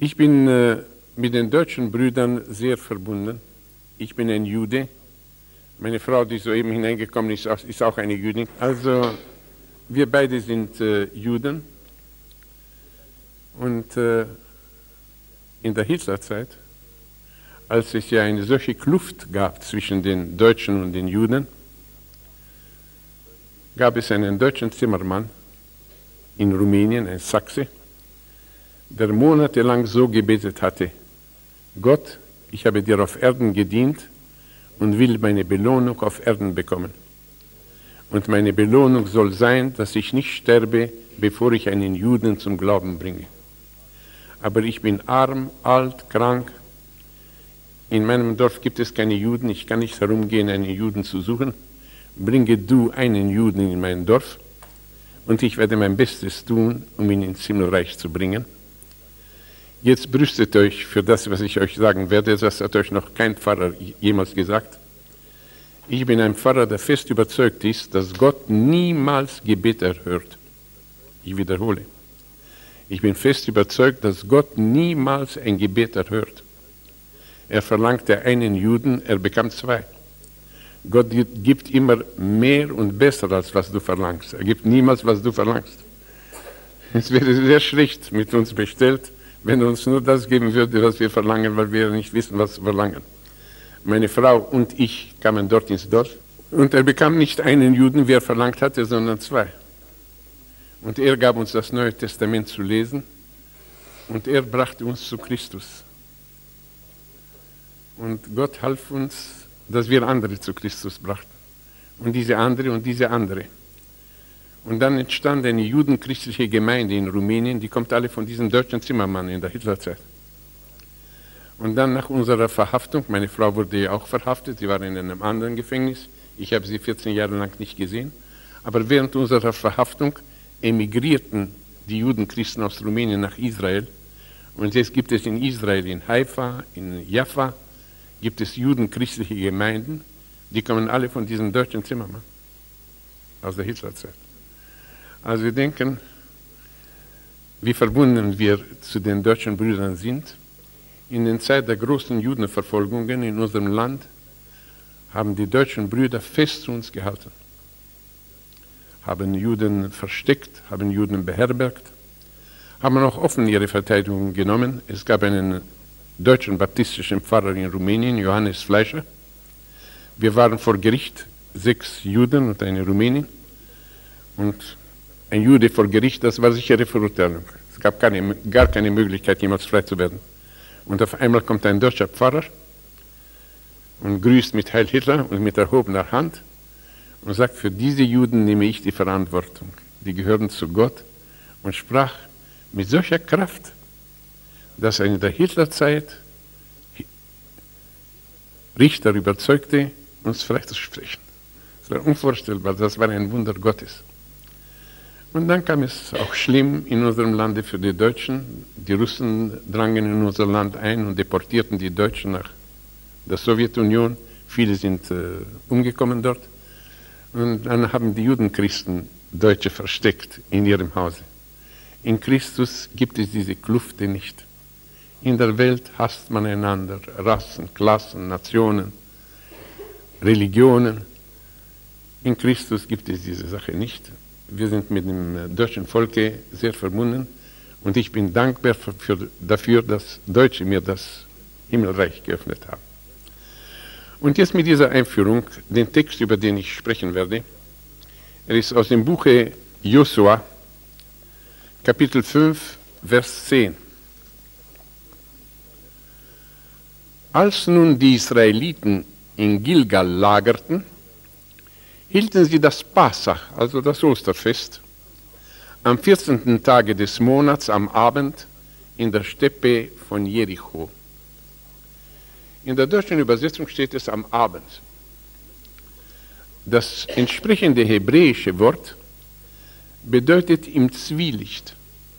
Ich bin mit den deutschen Brüdern sehr verbunden. Ich bin ein Jude. Meine Frau, die soeben hineingekommen ist, ist auch eine Jüdin. Also wir beide sind Juden. Und in der Hitlerzeit, als es ja eine solche Kluft gab zwischen den Deutschen und den Juden, gab es einen deutschen Zimmermann in Rumänien, ein Sachse, der monatelang so gebetet hatte: Gott, ich habe dir auf Erden gedient und will meine Belohnung auf Erden bekommen. Und meine Belohnung soll sein, dass ich nicht sterbe, bevor ich einen Juden zum Glauben bringe. Aber ich bin arm, alt, krank. In meinem Dorf gibt es keine Juden. Ich kann nicht herumgehen, einen Juden zu suchen. Bringe du einen Juden in mein Dorf und ich werde mein Bestes tun, um ihn ins Himmelreich zu bringen. Jetzt brüstet euch für das, was ich euch sagen werde. Das hat euch noch kein Pfarrer jemals gesagt. Ich bin ein Pfarrer, der fest überzeugt ist, dass Gott niemals Gebet erhört. Ich wiederhole. Ich bin fest überzeugt, dass Gott niemals ein Gebet erhört. Er verlangte einen Juden, er bekam 2. Gott gibt immer mehr und besser, als was du verlangst. Er gibt niemals, was du verlangst. Es wäre sehr schlecht mit uns bestellt, wenn er uns nur das geben würde, was wir verlangen, weil wir nicht wissen, was wir verlangen. Meine Frau und ich kamen dort ins Dorf und er bekam nicht einen Juden, wie er verlangt hatte, sondern 2. Und er gab uns das Neue Testament zu lesen und er brachte uns zu Christus. Und Gott half uns, dass wir andere zu Christus brachten. Und diese andere und diese andere. Und dann entstand eine judenchristliche Gemeinde in Rumänien, die kommt alle von diesem deutschen Zimmermann in der Hitlerzeit. Und dann nach unserer Verhaftung, meine Frau wurde ja auch verhaftet, sie war in einem anderen Gefängnis, ich habe sie 14 Jahre lang nicht gesehen, aber während unserer Verhaftung emigrierten die Judenchristen aus Rumänien nach Israel und jetzt gibt es in Israel, in Haifa, in Jaffa, gibt es judenchristliche Gemeinden, die kommen alle von diesem deutschen Zimmermann aus der Hitlerzeit. Also wir denken, wie verbunden wir zu den deutschen Brüdern sind. In der Zeit der großen Judenverfolgungen in unserem Land haben die deutschen Brüder fest zu uns gehalten, haben Juden versteckt, haben Juden beherbergt, haben auch offen ihre Verteidigung genommen. Es gab einen deutschen baptistischen Pfarrer in Rumänien, Johannes Fleischer. Wir waren vor Gericht, 6 Juden und eine Rumänin. Und ein Jude vor Gericht, das war sichere Verurteilung. Es gab gar keine Möglichkeit, jemals frei zu werden. Und auf einmal kommt ein deutscher Pfarrer und grüßt mit Heil Hitler und mit erhobener Hand und sagt, für diese Juden nehme ich die Verantwortung. Die gehören zu Gott und sprach mit solcher Kraft, dass er in der Hitlerzeit Richter überzeugte, uns freizusprechen. Das war unvorstellbar, das war ein Wunder Gottes. Und dann kam es auch schlimm in unserem Lande für die Deutschen. Die Russen drangen in unser Land ein und deportierten die Deutschen nach der Sowjetunion. Viele sind umgekommen dort. Und dann haben die Judenchristen Deutsche versteckt in ihrem Hause. In Christus gibt es diese Klufte nicht. In der Welt hasst man einander, Rassen, Klassen, Nationen, Religionen. In Christus gibt es diese Sache nicht. Wir sind mit dem deutschen Volke sehr verbunden und ich bin dankbar dafür, dass Deutsche mir das Himmelreich geöffnet haben. Und jetzt mit dieser Einführung, den Text, über den ich sprechen werde, er ist aus dem Buche Josua, Kapitel 5, Vers 10. Als nun die Israeliten in Gilgal lagerten, hielten sie das Passach, also das Osterfest, am 14. Tage des Monats am Abend in der Steppe von Jericho. In der deutschen Übersetzung steht es am Abend. Das entsprechende hebräische Wort bedeutet im Zwielicht.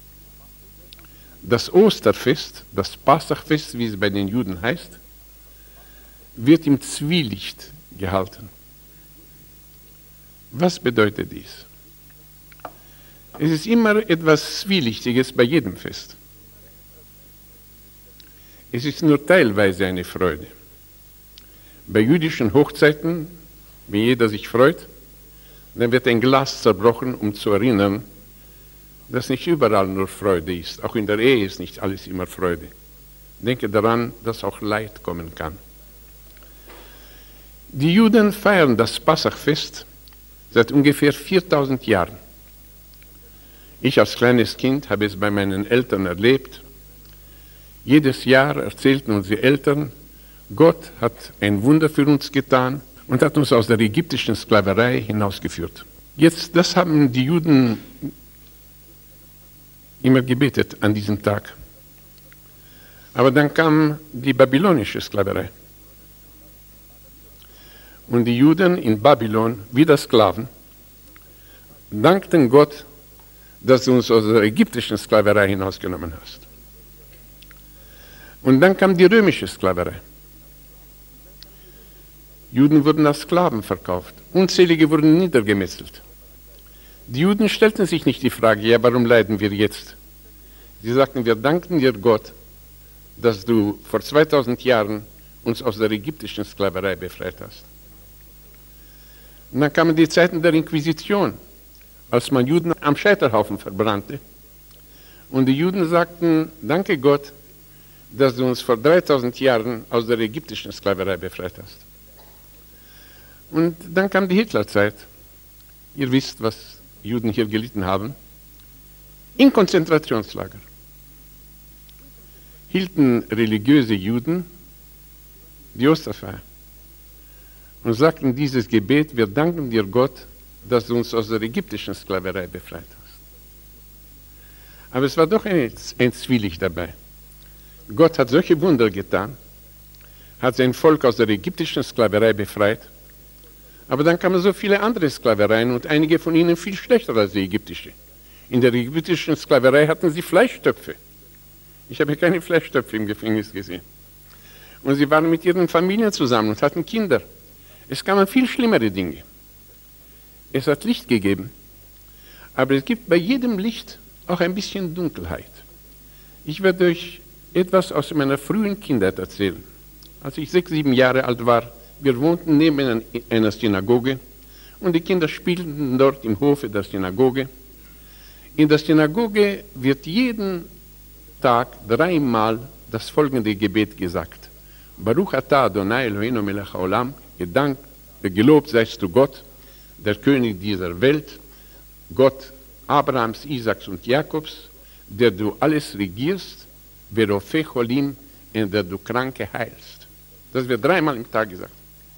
Das Osterfest, das Passachfest, wie es bei den Juden heißt, wird im Zwielicht gehalten. Was bedeutet dies? Es ist immer etwas Zwielichtiges bei jedem Fest. es ist nur teilweise eine Freude. Bei jüdischen Hochzeiten, wenn jeder sich freut, dann wird ein Glas zerbrochen, um zu erinnern, dass nicht überall nur Freude ist. Auch in der Ehe ist nicht alles immer Freude. Denke daran, dass auch Leid kommen kann. Die Juden feiern das Passachfest seit ungefähr 4000 Jahren. Ich als kleines Kind habe es bei meinen Eltern erlebt. Jedes Jahr erzählten unsere Eltern, Gott hat ein Wunder für uns getan und hat uns aus der ägyptischen Sklaverei hinausgeführt. Jetzt, das haben die Juden immer gebetet an diesem Tag. Aber dann kam die babylonische Sklaverei. Und die Juden in Babylon, wieder Sklaven, dankten Gott, dass du uns aus der ägyptischen Sklaverei hinausgenommen hast. Und dann kam die römische Sklaverei. Juden wurden als Sklaven verkauft. Unzählige wurden niedergemetzelt. Die Juden stellten sich nicht die Frage, ja, warum leiden wir jetzt? Sie sagten, wir danken dir Gott, dass du vor 2000 Jahren uns aus der ägyptischen Sklaverei befreit hast. Und dann kamen die Zeiten der Inquisition, als man Juden am Scheiterhaufen verbrannte. Und die Juden sagten, danke Gott, dass du uns vor 3000 Jahren aus der ägyptischen Sklaverei befreit hast. Und dann kam die Hitlerzeit. Ihr wisst, was Juden hier gelitten haben. In Konzentrationslager hielten religiöse Juden die Osterfeier und sagten dieses Gebet, wir danken dir Gott, dass du uns aus der ägyptischen Sklaverei befreit hast. Aber es war doch ein Zwielicht dabei. Gott hat solche Wunder getan, hat sein Volk aus der ägyptischen Sklaverei befreit, aber dann kamen so viele andere Sklavereien und einige von ihnen viel schlechter als die ägyptische. In der ägyptischen Sklaverei hatten sie Fleischtöpfe. Ich habe keine Fleischtöpfe im Gefängnis gesehen. Und sie waren mit ihren Familien zusammen und hatten Kinder. Es kamen viel schlimmere Dinge. Es hat Licht gegeben, aber es gibt bei jedem Licht auch ein bisschen Dunkelheit. Ich werde euch etwas aus meiner frühen Kindheit erzählen. Als ich 6, 7 Jahre alt war, wir wohnten neben einer Synagoge und die Kinder spielten dort im Hofe der Synagoge. In der Synagoge wird jeden Tag 3-mal das folgende Gebet gesagt. Baruch atah Adonai Eloheinu melech haolam, gelobt seist du Gott, der König dieser Welt, Gott Abrahams, Isaaks und Jakobs, der du alles regierst, Verofeh Cholim, in der du Kranke heilst. Das wird 3-mal im Tag gesagt.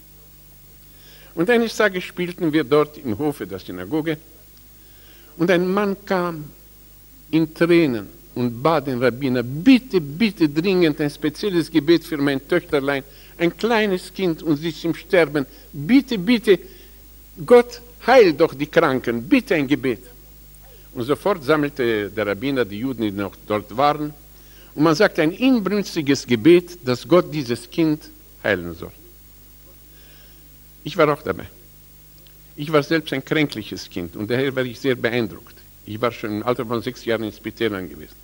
Und eines Tages spielten wir dort im Hofe der Synagoge und ein Mann kam in Tränen und bat den Rabbiner, bitte, bitte dringend ein spezielles Gebet für mein Töchterlein, ein kleines Kind und sie ist im Sterben. Bitte, bitte, Gott, heil doch die Kranken, bitte ein Gebet. Und sofort sammelte der Rabbiner die Juden, die noch dort waren, und man sagte ein inbrünstiges Gebet, dass Gott dieses Kind heilen soll. Ich war auch dabei. Ich war selbst ein kränkliches Kind und daher war ich sehr beeindruckt. Ich war schon im Alter von 6 Jahren in Spitälern gewesen.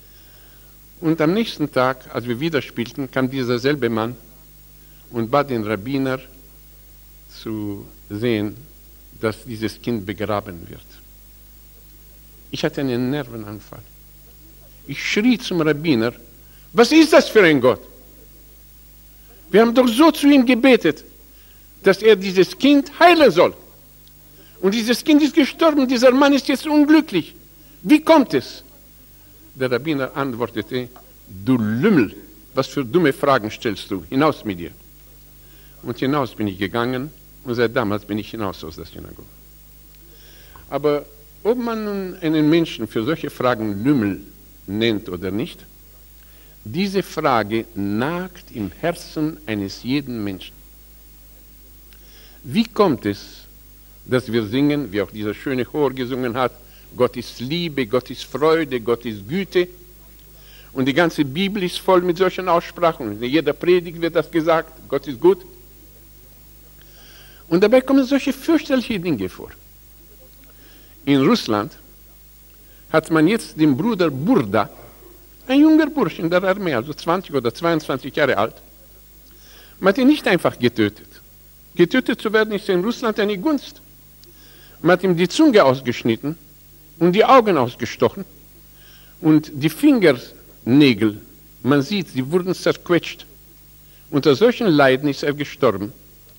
Und am nächsten Tag, als wir wieder spielten, kam dieser selbe Mann und bat den Rabbiner zu sehen, dass dieses Kind begraben wird. Ich hatte einen Nervenanfall. Ich schrie zum Rabbiner, was ist das für ein Gott? Wir haben doch so zu ihm gebetet, dass er dieses Kind heilen soll. Und dieses Kind ist gestorben, dieser Mann ist jetzt unglücklich. Wie kommt es? Der Rabbiner antwortete, du Lümmel, was für dumme Fragen stellst du? Hinaus mit dir. Und hinaus bin ich gegangen und seit damals bin ich hinaus aus der Synagoge. Aber ob man nun einen Menschen für solche Fragen Lümmel nennt oder nicht, diese Frage nagt im Herzen eines jeden Menschen. Wie kommt es, dass wir singen, wie auch dieser schöne Chor gesungen hat, Gott ist Liebe, Gott ist Freude, Gott ist Güte. Und die ganze Bibel ist voll mit solchen Aussprachen. In jeder Predigt wird das gesagt, Gott ist gut. Und dabei kommen solche fürchterliche Dinge vor. In Russland hat man jetzt dem Bruder Burda Ein junger Bursch in der Armee, also 20 oder 22 Jahre alt. Man hat ihn nicht einfach getötet. Getötet zu werden ist in Russland eine Gunst. Man hat ihm die Zunge ausgeschnitten und die Augen ausgestochen und die Fingernägel, man sieht, sie wurden zerquetscht. Unter solchen Leiden ist er gestorben.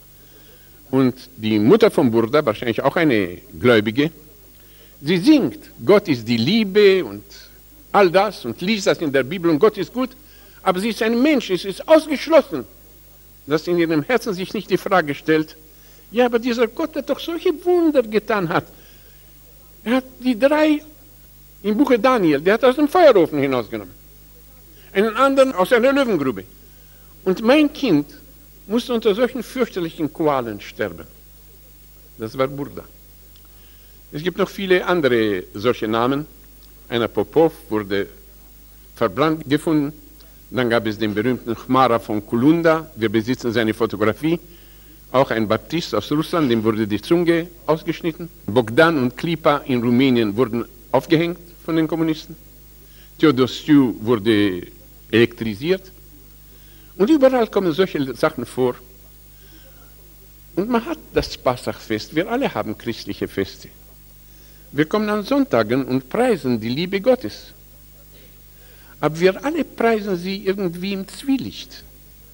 Und die Mutter von Burda, wahrscheinlich auch eine Gläubige, sie singt, Gott ist die Liebe und all das und liest das in der Bibel und Gott ist gut, aber sie ist ein Mensch, es ist ausgeschlossen, dass in ihrem Herzen sich nicht die Frage stellt, ja, aber dieser Gott, der doch solche Wunder getan hat, er hat die 3 im Buche Daniel, der hat aus dem Feuerofen hinausgenommen, einen anderen aus einer Löwengrube. Und mein Kind musste unter solchen fürchterlichen Qualen sterben. Das war Burda. Es gibt noch viele andere solche Namen. Einer Popov wurde verbrannt gefunden. Dann gab es den berühmten Khmara von Kulunda. Wir besitzen seine Fotografie. Auch ein Baptist aus Russland, dem wurde die Zunge ausgeschnitten. Bogdan und Klipa in Rumänien wurden aufgehängt von den Kommunisten. Theodosiu wurde elektrisiert. Und überall kommen solche Sachen vor. Und man hat das Passachfest. Wir alle haben christliche Feste. Wir kommen an Sonntagen und preisen die Liebe Gottes. Aber wir alle preisen sie irgendwie im Zwielicht.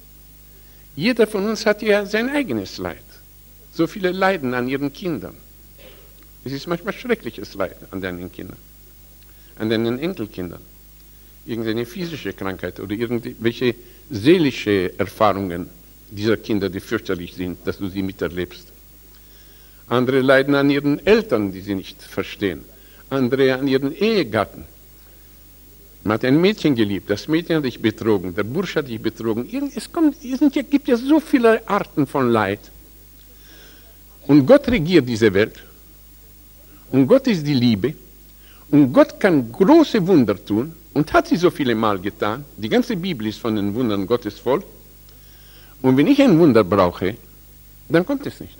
Jeder von uns hat ja sein eigenes Leid. So viele leiden an ihren Kindern. Es ist manchmal schreckliches Leid an deinen Kindern, an deinen Enkelkindern. Irgendeine physische Krankheit oder irgendwelche seelische Erfahrungen dieser Kinder, die fürchterlich sind, dass du sie miterlebst. Andere leiden an ihren Eltern, die sie nicht verstehen. Andere an ihren Ehegatten. Man hat ein Mädchen geliebt, das Mädchen hat dich betrogen, der Bursch hat dich betrogen. Gibt ja so viele Arten von Leid. Und Gott regiert diese Welt. Und Gott ist die Liebe. Und Gott kann große Wunder tun und hat sie so viele Mal getan. Die ganze Bibel ist von den Wundern Gottes voll. Und wenn ich ein Wunder brauche, dann kommt es nicht.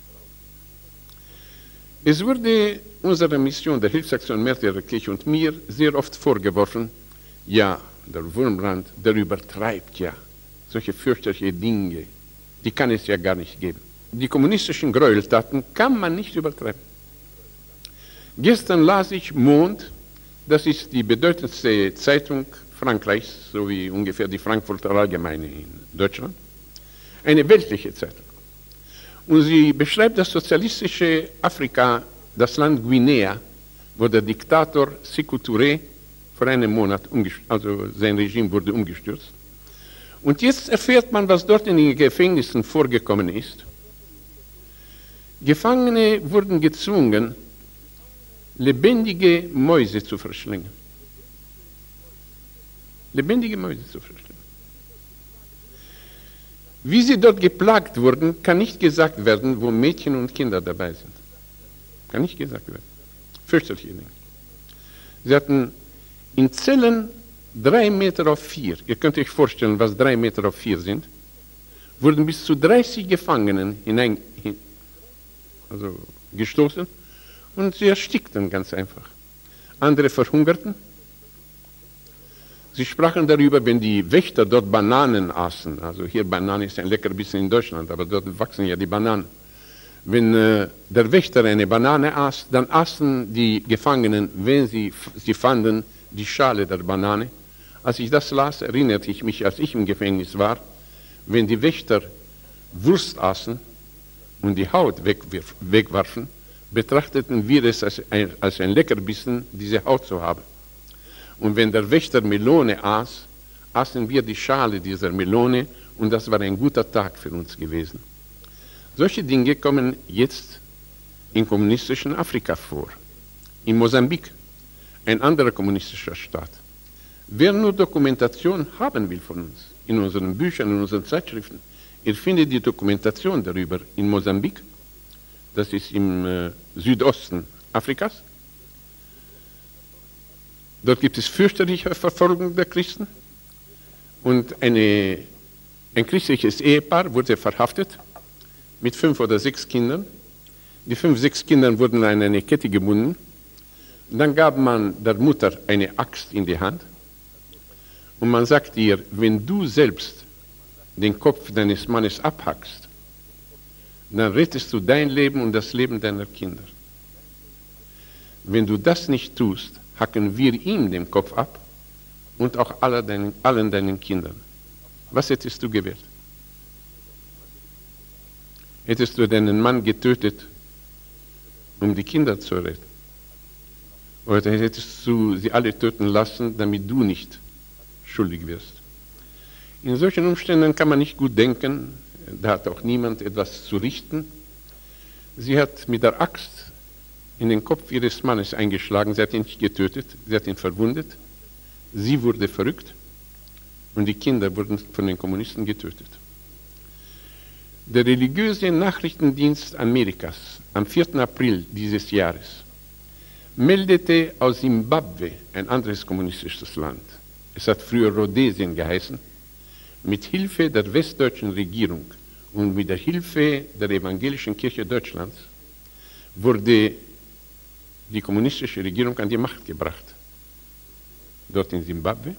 Es wurde unserer Mission der Hilfsaktion Märtyrerkirche und mir sehr oft vorgeworfen, ja, der Wurmbrand, der übertreibt ja solche fürchterliche Dinge, die kann es ja gar nicht geben. Die kommunistischen Gräueltaten kann man nicht übertreiben. Gestern las ich Mond, das ist die bedeutendste Zeitung Frankreichs, so wie ungefähr die Frankfurter Allgemeine in Deutschland, eine weltliche Zeitung. Und sie beschreibt das sozialistische Afrika, das Land Guinea, wo der Diktator Sékou Touré vor einem Monat also sein Regime wurde umgestürzt. Und jetzt erfährt man, was dort in den Gefängnissen vorgekommen ist. Gefangene wurden gezwungen, lebendige Mäuse zu verschlingen. Lebendige Mäuse zu verschlingen. Wie sie dort geplagt wurden, kann nicht gesagt werden, wo Mädchen und Kinder dabei sind. Kann nicht gesagt werden. Fürchterliche Dinge. Sie hatten in Zellen 3 Meter auf 4, ihr könnt euch vorstellen, was 3 Meter auf 4 sind, wurden bis zu 30 Gefangenen gestoßen und sie erstickten ganz einfach. Andere verhungerten. Sie sprachen darüber, wenn die Wächter dort Bananen aßen, also hier Banane ist ein Leckerbissen in Deutschland, aber dort wachsen ja die Bananen. Wenn der Wächter eine Banane aß, dann aßen die Gefangenen, wenn sie fanden, die Schale der Banane. Als ich das las, erinnerte ich mich, als ich im Gefängnis war, wenn die Wächter Wurst aßen und die Haut wegwarfen, betrachteten wir es als ein Leckerbissen, diese Haut zu haben. Und wenn der Wächter Melone aß, aßen wir die Schale dieser Melone und das war ein guter Tag für uns gewesen. Solche Dinge kommen jetzt im kommunistischen Afrika vor. In Mosambik, ein anderer kommunistischer Staat. Wer nur Dokumentation haben will von uns, in unseren Büchern, in unseren Zeitschriften, ihr findet die Dokumentation darüber in Mosambik, das ist im Südosten Afrikas. Dort gibt es fürchterliche Verfolgung der Christen und ein christliches Ehepaar wurde verhaftet mit 5 oder 6 Kindern. Die 5, 6 Kinder wurden an eine Kette gebunden. Dann gab man der Mutter eine Axt in die Hand und man sagt dir, wenn du selbst den Kopf deines Mannes abhackst, dann rettest du dein Leben und das Leben deiner Kinder. Wenn du das nicht tust, hacken wir ihm den Kopf ab und auch allen deinen Kindern. Was hättest du gewählt? Hättest du deinen Mann getötet, um die Kinder zu retten? Oder hättest du sie alle töten lassen, damit du nicht schuldig wirst? In solchen Umständen kann man nicht gut denken, da hat auch niemand etwas zu richten. Sie hat mit der Axt in den Kopf ihres Mannes eingeschlagen, sie hat ihn nicht getötet, sie hat ihn verwundet, sie wurde verrückt und die Kinder wurden von den Kommunisten getötet. Der religiöse Nachrichtendienst Amerikas am 4. April dieses Jahres meldete aus Simbabwe, ein anderes kommunistisches Land, es hat früher Rhodesien geheißen, mit Hilfe der westdeutschen Regierung und mit der Hilfe der Evangelischen Kirche Deutschlands wurde die kommunistische Regierung an die Macht gebracht. Dort in Simbabwe.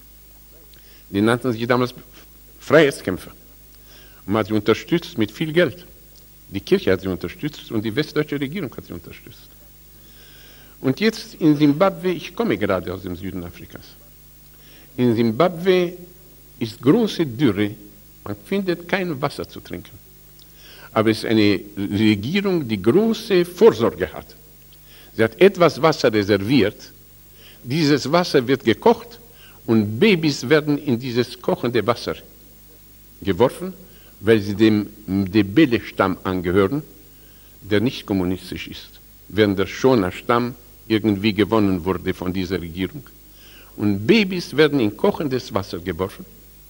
Die nannten sich damals Freiheitskämpfer. Und man hat sie unterstützt mit viel Geld. Die Kirche hat sie unterstützt und die westdeutsche Regierung hat sie unterstützt. Und jetzt in Simbabwe, ich komme gerade aus dem Süden Afrikas, in Simbabwe ist große Dürre, man findet kein Wasser zu trinken. Aber es ist eine Regierung, die große Vorsorge hat. Sie hat etwas Wasser reserviert, dieses Wasser wird gekocht und Babys werden in dieses kochende Wasser geworfen, weil sie dem Ndebele-Stamm angehören, der nicht kommunistisch ist, während der Shona-Stamm irgendwie gewonnen wurde von dieser Regierung. Und Babys werden in kochendes Wasser geworfen.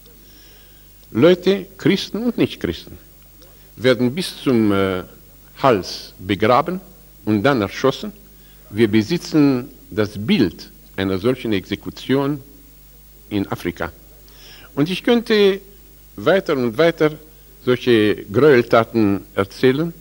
Leute, Christen und Nicht-Christen, werden bis zum Hals begraben und dann erschossen. Wir besitzen das Bild einer solchen Exekution in Afrika. Und ich könnte weiter und weiter solche Gräueltaten erzählen.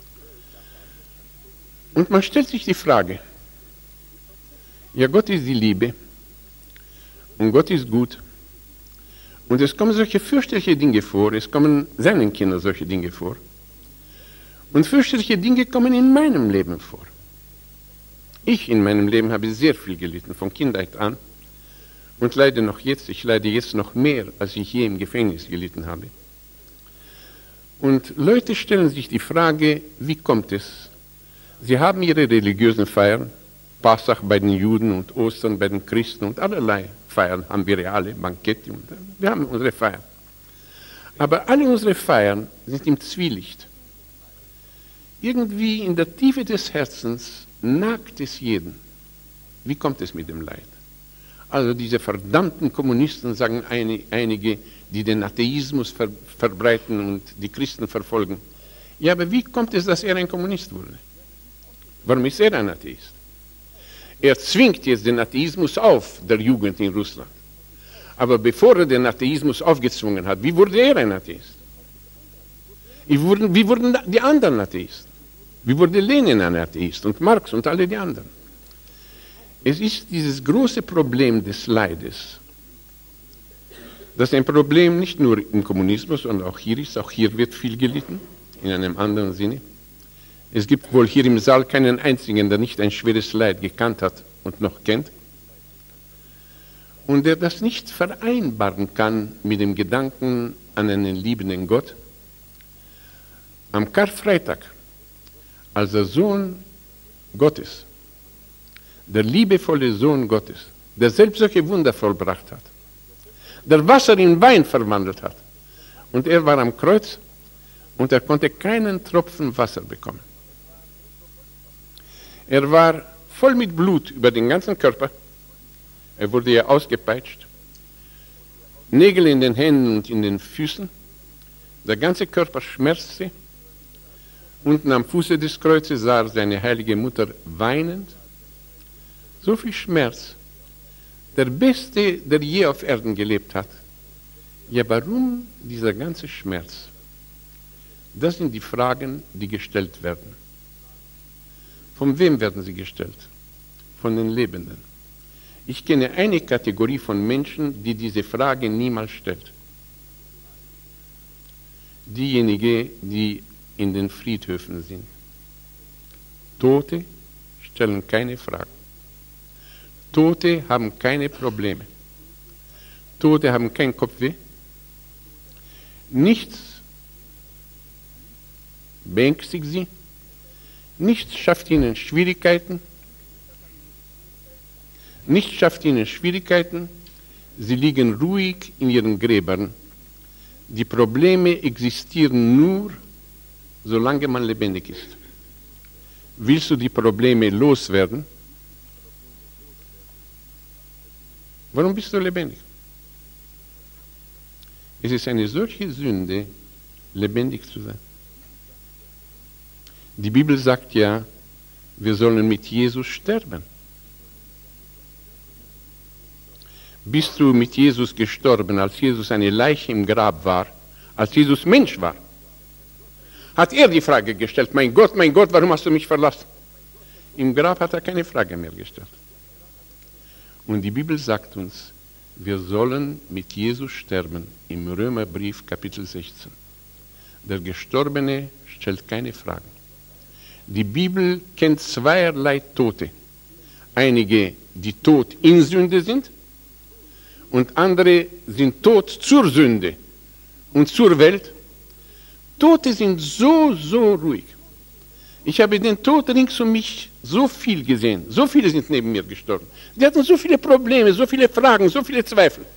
Und man stellt sich die Frage, ja, Gott ist die Liebe und Gott ist gut. Und es kommen solche fürchterliche Dinge vor, es kommen seinen Kindern solche Dinge vor. Und fürchterliche Dinge kommen in meinem Leben vor. Ich in meinem Leben habe sehr viel gelitten, von Kindheit an. Und leide noch jetzt, ich leide jetzt noch mehr, als ich je im Gefängnis gelitten habe. Und Leute stellen sich die Frage, wie kommt es? Sie haben ihre religiösen Feiern, Passach bei den Juden und Ostern bei den Christen und allerlei Feiern haben wir alle, Bankette, und wir haben unsere Feiern. Aber alle unsere Feiern sind im Zwielicht. Irgendwie in der Tiefe des Herzens nagt es jeden. Wie kommt es mit dem Leid? Also diese verdammten Kommunisten, sagen einige, die den Atheismus verbreiten und die Christen verfolgen. Ja, aber wie kommt es, dass er ein Kommunist wurde? Warum ist er ein Atheist? Er zwingt jetzt den Atheismus auf, der Jugend in Russland. Aber bevor er den Atheismus aufgezwungen hat, wie wurde er ein Atheist? Wie wurden die anderen Atheisten? Wie wurde Lenin ein Atheist und Marx und alle die anderen? Es ist dieses große Problem des Leides. Das ist ein Problem nicht nur im Kommunismus, sondern auch hier ist. Auch hier wird viel gelitten, in einem anderen Sinne. Es gibt wohl hier im Saal keinen einzigen, der nicht ein schweres Leid gekannt hat und noch kennt. Und der das nicht vereinbaren kann mit dem Gedanken an einen liebenden Gott. Am Karfreitag, als der Sohn Gottes, der liebevolle Sohn Gottes, der selbst solche Wunder vollbracht hat, der Wasser in Wein verwandelt hat, und er war am Kreuz und er konnte keinen Tropfen Wasser bekommen. Er war voll mit Blut über den ganzen Körper, er wurde ja ausgepeitscht, Nägel in den Händen und in den Füßen, der ganze Körper schmerzte. Unten am Fuße des Kreuzes sah er seine heilige Mutter weinend. So viel Schmerz. Der Beste, der je auf Erden gelebt hat. Ja, warum dieser ganze Schmerz? Das sind die Fragen, die gestellt werden. Von wem werden sie gestellt? Von den Lebenden. Ich kenne eine Kategorie von Menschen, die diese Frage niemals stellt. Diejenigen, die in den Friedhöfen sind. Tote stellen keine Fragen. Tote haben keine Probleme. Tote haben keinen Kopfweh. Nichts beängstigt sie. Nichts schafft ihnen Schwierigkeiten. Nichts schafft ihnen Schwierigkeiten. Sie liegen ruhig in ihren Gräbern. Die Probleme existieren nur, solange man lebendig ist. Willst du die Probleme loswerden? Warum bist du lebendig? Es ist eine solche Sünde, lebendig zu sein. Die Bibel sagt ja, wir sollen mit Jesus sterben. Bist du mit Jesus gestorben, als Jesus eine Leiche im Grab war, als Jesus Mensch war? Hat er die Frage gestellt, mein Gott, warum hast du mich verlassen? Im Grab hat er keine Frage mehr gestellt. Und die Bibel sagt uns, wir sollen mit Jesus sterben, im Römerbrief Kapitel 16. Der Gestorbene stellt keine Fragen. Die Bibel kennt zweierlei Tote. Einige, die tot in Sünde sind, und andere sind tot zur Sünde und zur Welt. Tote sind so ruhig. Ich habe den Tod rings um mich so viel gesehen. So viele sind neben mir gestorben. Die hatten so viele Probleme, so viele Fragen, so viele Zweifel.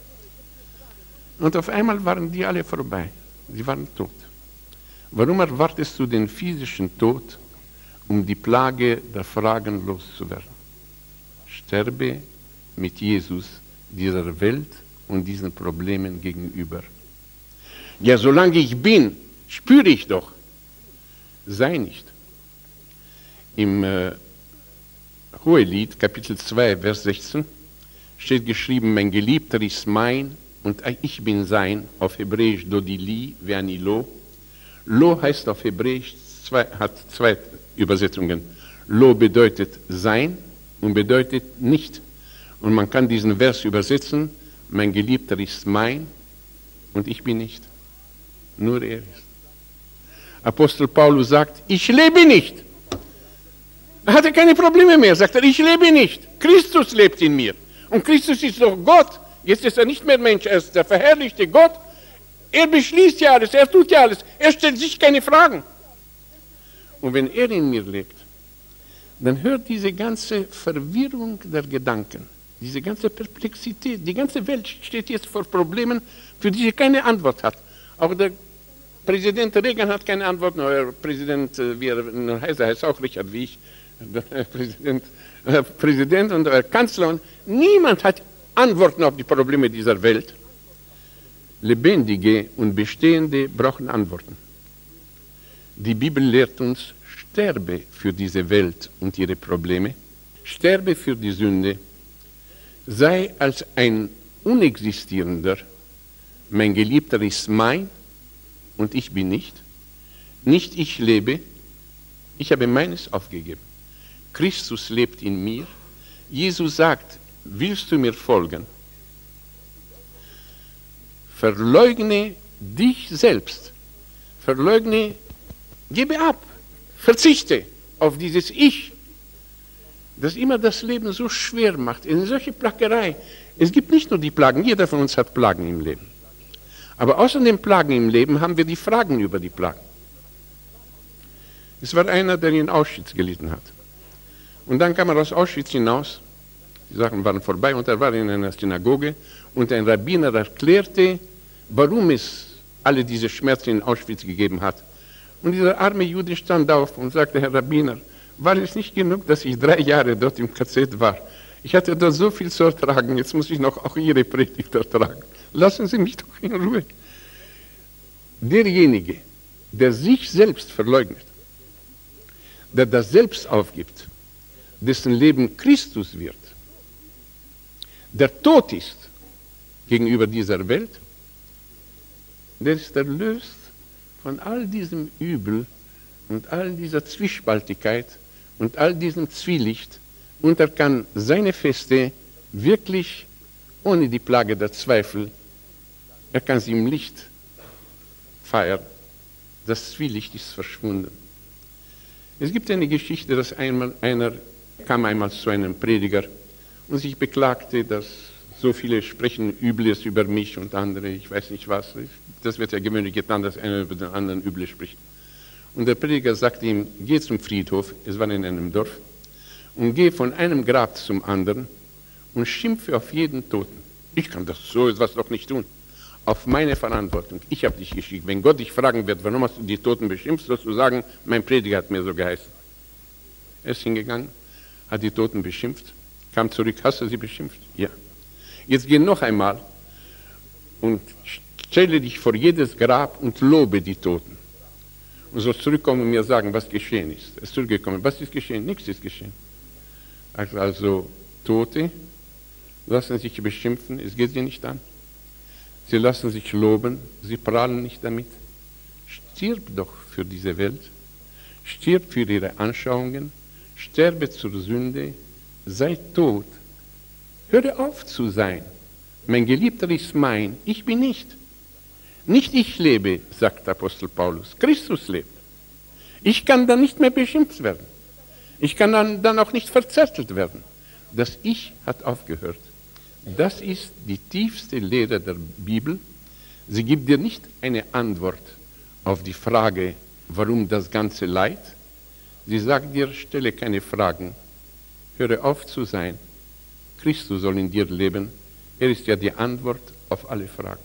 Und auf einmal waren die alle vorbei. Sie waren tot. Warum erwartest du den physischen Tod, um die Plage der Fragen loszuwerden? Sterbe mit Jesus dieser Welt und diesen Problemen gegenüber. Ja, solange ich bin, spüre ich doch. Sei nicht. Im Hohelied, Kapitel 2, Vers 16, steht geschrieben, mein Geliebter ist mein und ich bin sein, auf Hebräisch Dodili, Veani Lo. Lo heißt auf Hebräisch, hat zwei Übersetzungen. Lo bedeutet sein und bedeutet nicht. Und man kann diesen Vers übersetzen, mein Geliebter ist mein und ich bin nicht. Nur er ist. Apostel Paulus sagt, ich lebe nicht. Er hatte keine Probleme mehr, sagt er, ich lebe nicht. Christus lebt in mir. Und Christus ist doch Gott. Jetzt ist er nicht mehr Mensch, er ist der verherrlichte Gott. Er beschließt ja alles, er tut ja alles. Er stellt sich keine Fragen. Und wenn er in mir lebt, dann hört diese ganze Verwirrung der Gedanken, diese ganze Perplexität, die ganze Welt steht jetzt vor Problemen, für die sie keine Antwort hat. Auch der Präsident Reagan hat keine Antwort, der Präsident, wie er heißt auch Richard wie ich, der Präsident und der Kanzler, und niemand hat Antworten auf die Probleme dieser Welt. Lebendige und Bestehende brauchen Antworten. Die Bibel lehrt uns, sterbe für diese Welt und ihre Probleme, sterbe für die Sünde, sei als ein Unexistierender, mein Geliebter ist mein und ich bin nicht. Nicht ich lebe, ich habe meines aufgegeben. Christus lebt in mir. Jesus sagt, willst du mir folgen? Verleugne dich selbst. Verleugne, gebe ab, verzichte auf dieses Ich, das immer das Leben so schwer macht, in solche Plackerei. Es gibt nicht nur die Plagen, jeder von uns hat Plagen im Leben. Aber außer den Plagen im Leben haben wir die Fragen über die Plagen. Es war einer, der in Auschwitz gelitten hat. Und dann kam er aus Auschwitz hinaus, die Sachen waren vorbei, und er war in einer Synagoge, und ein Rabbiner erklärte, warum es alle diese Schmerzen in Auschwitz gegeben hat. Und dieser arme Jude stand auf und sagte, Herr Rabbiner, war es nicht genug, dass ich 3 Jahre dort im KZ war? Ich hatte dort so viel zu ertragen, jetzt muss ich noch auch Ihre Predigt ertragen. Lassen Sie mich doch in Ruhe. Derjenige, der sich selbst verleugnet, der das Selbst aufgibt, dessen Leben Christus wird, der tot ist gegenüber dieser Welt, der ist erlöst von all diesem Übel und all dieser Zwiespaltigkeit und all diesem Zwielicht, und er kann seine Feste wirklich ohne die Plage der Zweifel, er kann sie im Licht feiern. Das Zwielicht ist verschwunden. Es gibt eine Geschichte, dass einer kam einmal zu einem Prediger und sich beklagte, dass so viele sprechen Übles über mich und andere, ich weiß nicht was. Das wird ja gewöhnlich getan, dass einer über den anderen Üble spricht. Und der Prediger sagte ihm, geh zum Friedhof, es war in einem Dorf, und geh von einem Grab zum anderen und schimpfe auf jeden Toten. Ich kann das so etwas doch nicht tun. Auf meine Verantwortung. Ich habe dich geschickt. Wenn Gott dich fragen wird, warum hast du die Toten beschimpft, sollst du sagen, mein Prediger hat mir so geheißen. Er ist hingegangen, hat die Toten beschimpft, kam zurück, hast du sie beschimpft? Ja. Jetzt geh noch einmal und stelle dich vor jedes Grab und lobe die Toten. Und sollst zurückkommen und mir sagen, was geschehen ist. Er ist zurückgekommen. Was ist geschehen? Nichts ist geschehen. Also Tote lassen sich beschimpfen, es geht sie nicht an. Sie lassen sich loben, sie prahlen nicht damit. Stirb doch für diese Welt, stirb für ihre Anschauungen, sterbe zur Sünde, sei tot. Höre auf zu sein. Mein Geliebter ist mein, ich bin nicht. Nicht ich lebe, sagt Apostel Paulus, Christus lebt. Ich kann dann nicht mehr beschimpft werden. Ich kann dann auch nicht verzärtelt werden. Das Ich hat aufgehört. Das ist die tiefste Lehre der Bibel. Sie gibt dir nicht eine Antwort auf die Frage, warum das ganze Leid. Sie sagt dir, stelle keine Fragen. Höre auf zu sein. Christus soll in dir leben. Er ist ja die Antwort auf alle Fragen.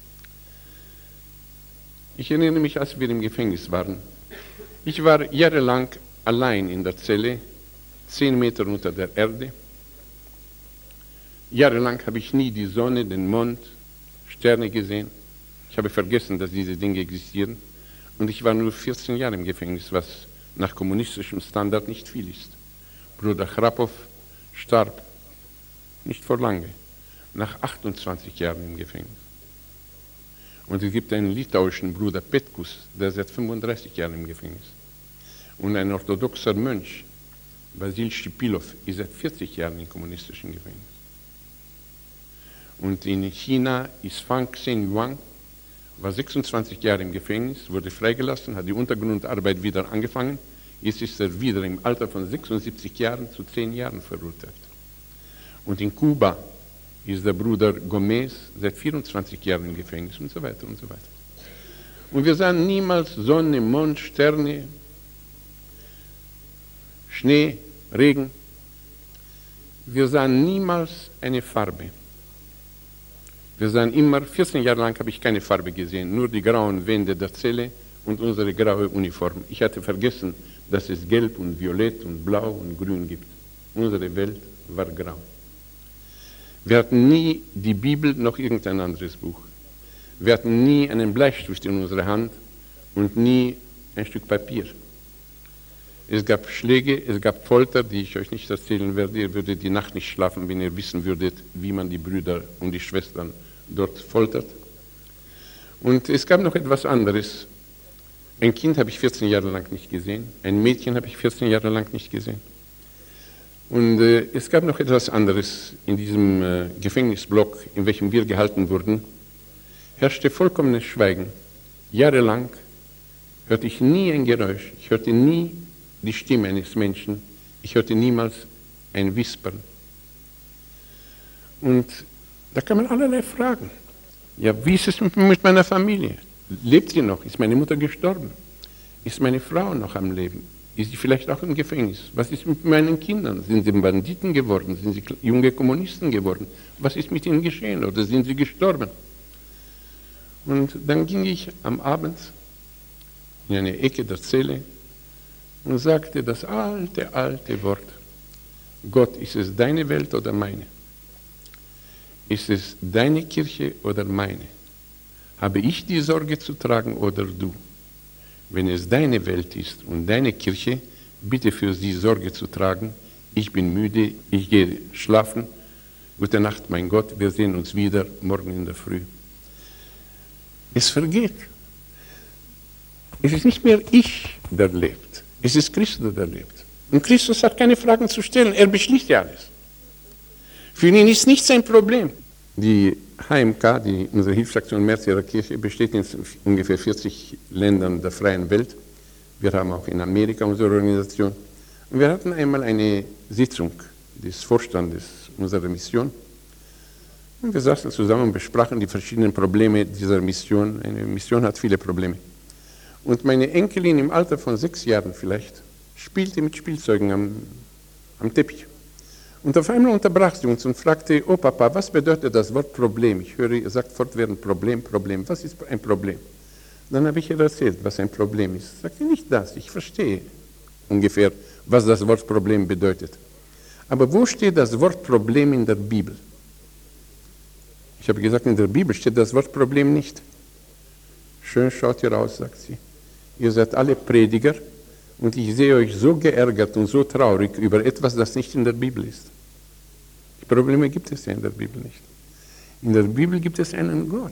Ich erinnere mich, als wir im Gefängnis waren. Ich war jahrelang allein in der Zelle, 10 Meter unter der Erde. Jahrelang habe ich nie die Sonne, den Mond, Sterne gesehen. Ich habe vergessen, dass diese Dinge existieren. Und ich war nur 14 Jahre im Gefängnis, was nach kommunistischem Standard nicht viel ist. Bruder Chrapov starb nicht vor lange, nach 28 Jahren im Gefängnis. Und es gibt einen litauischen Bruder Petkus, der seit 35 Jahren im Gefängnis. Und ein orthodoxer Mönch, Vasil Schipilov, ist seit 40 Jahren im kommunistischen Gefängnis. Und in China ist Fang Xingyuan, war 26 Jahre im Gefängnis, wurde freigelassen, hat die Untergrundarbeit wieder angefangen. Jetzt ist er wieder im Alter von 76 Jahren zu 10 Jahren verurteilt. Und in Kuba ist der Bruder Gomez seit 24 Jahren im Gefängnis und so weiter und so weiter. Und wir sahen niemals Sonne, Mond, Sterne, Schnee, Regen. Wir sahen niemals eine Farbe. Wir sahen immer, 14 Jahre lang habe ich keine Farbe gesehen, nur die grauen Wände der Zelle und unsere graue Uniform. Ich hatte vergessen, dass es Gelb und Violett und Blau und Grün gibt. Unsere Welt war grau. Wir hatten nie die Bibel noch irgendein anderes Buch. Wir hatten nie einen Bleistift in unserer Hand und nie ein Stück Papier. Es gab Schläge, es gab Folter, die ich euch nicht erzählen werde. Ihr würdet die Nacht nicht schlafen, wenn ihr wissen würdet, wie man die Brüder und die Schwestern dort foltert. Und es gab noch etwas anderes. Ein Kind habe ich 14 Jahre lang nicht gesehen. Ein Mädchen habe ich 14 Jahre lang nicht gesehen. Und es gab noch etwas anderes in diesem Gefängnisblock, in welchem wir gehalten wurden. Herrschte vollkommenes Schweigen. Jahrelang hörte ich nie ein Geräusch. Ich hörte nie die Stimme eines Menschen. Ich hörte niemals ein Wispern. Und da kann man allerlei fragen. Ja, wie ist es mit meiner Familie? Lebt sie noch? Ist meine Mutter gestorben? Ist meine Frau noch am Leben? Ist sie vielleicht auch im Gefängnis? Was ist mit meinen Kindern? Sind sie Banditen geworden? Sind sie junge Kommunisten geworden? Was ist mit ihnen geschehen? Oder sind sie gestorben? Und dann ging ich am Abend in eine Ecke der Zelle und sagte das alte Wort. Gott, ist es deine Welt oder meine? Ist es deine Kirche oder meine? Habe ich die Sorge zu tragen oder du? Wenn es deine Welt ist und deine Kirche, bitte für sie Sorge zu tragen. Ich bin müde, ich gehe schlafen. Gute Nacht, mein Gott, wir sehen uns wieder morgen in der Früh. Es vergeht. Es ist nicht mehr ich, der lebt. Es ist Christus, der lebt. Und Christus hat keine Fragen zu stellen, er beschließt ja alles. Für ihn ist nichts ein Problem. Die HMK, unsere Hilfsaktion März ihrer Kirche, besteht in ungefähr 40 Ländern der freien Welt. Wir haben auch in Amerika unsere Organisation. Und wir hatten einmal eine Sitzung des Vorstandes unserer Mission. Und wir saßen zusammen und besprachen die verschiedenen Probleme dieser Mission. Eine Mission hat viele Probleme. Und meine Enkelin im Alter von 6 Jahren vielleicht spielte mit Spielzeugen am Teppich. Und auf einmal unterbrach sie uns und fragte, oh Papa, was bedeutet das Wort Problem? Ich höre, ihr sagt fortwährend Problem, Problem. Was ist ein Problem? Dann habe ich ihr erzählt, was ein Problem ist. Sagte nicht das, ich verstehe ungefähr, was das Wort Problem bedeutet. Aber wo steht das Wort Problem in der Bibel? Ich habe gesagt, in der Bibel steht das Wort Problem nicht. Schön schaut ihr aus, sagt sie. Ihr seid alle Prediger und ich sehe euch so geärgert und so traurig über etwas, das nicht in der Bibel ist. Die Probleme gibt es ja in der Bibel nicht. In der Bibel gibt es einen Gott.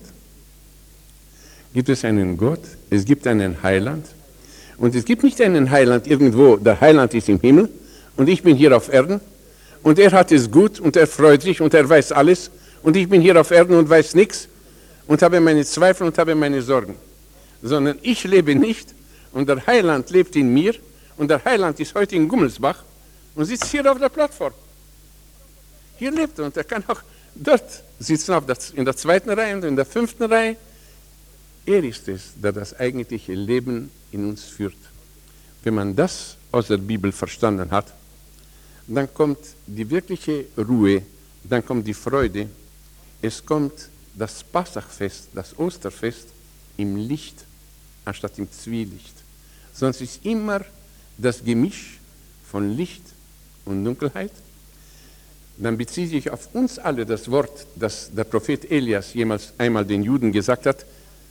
Gibt es einen Gott, es gibt einen Heiland und es gibt nicht einen Heiland irgendwo, der Heiland ist im Himmel und ich bin hier auf Erden und er hat es gut und er freut sich und er weiß alles und ich bin hier auf Erden und weiß nichts und habe meine Zweifel und habe meine Sorgen. Sondern ich lebe nicht und der Heiland lebt in mir und der Heiland ist heute in Gummelsbach und sitzt hier auf der Plattform. Hier lebt er und er kann auch dort sitzen, in der 2. Reihe und in der 5. Reihe. Er ist es, der das eigentliche Leben in uns führt. Wenn man das aus der Bibel verstanden hat, dann kommt die wirkliche Ruhe, dann kommt die Freude, es kommt das Passachfest, das Osterfest im Licht anstatt im Zwielicht. Sonst ist immer das Gemisch von Licht und Dunkelheit. Dann bezieht sich auf uns alle das Wort, das der Prophet Elias jemals einmal den Juden gesagt hat: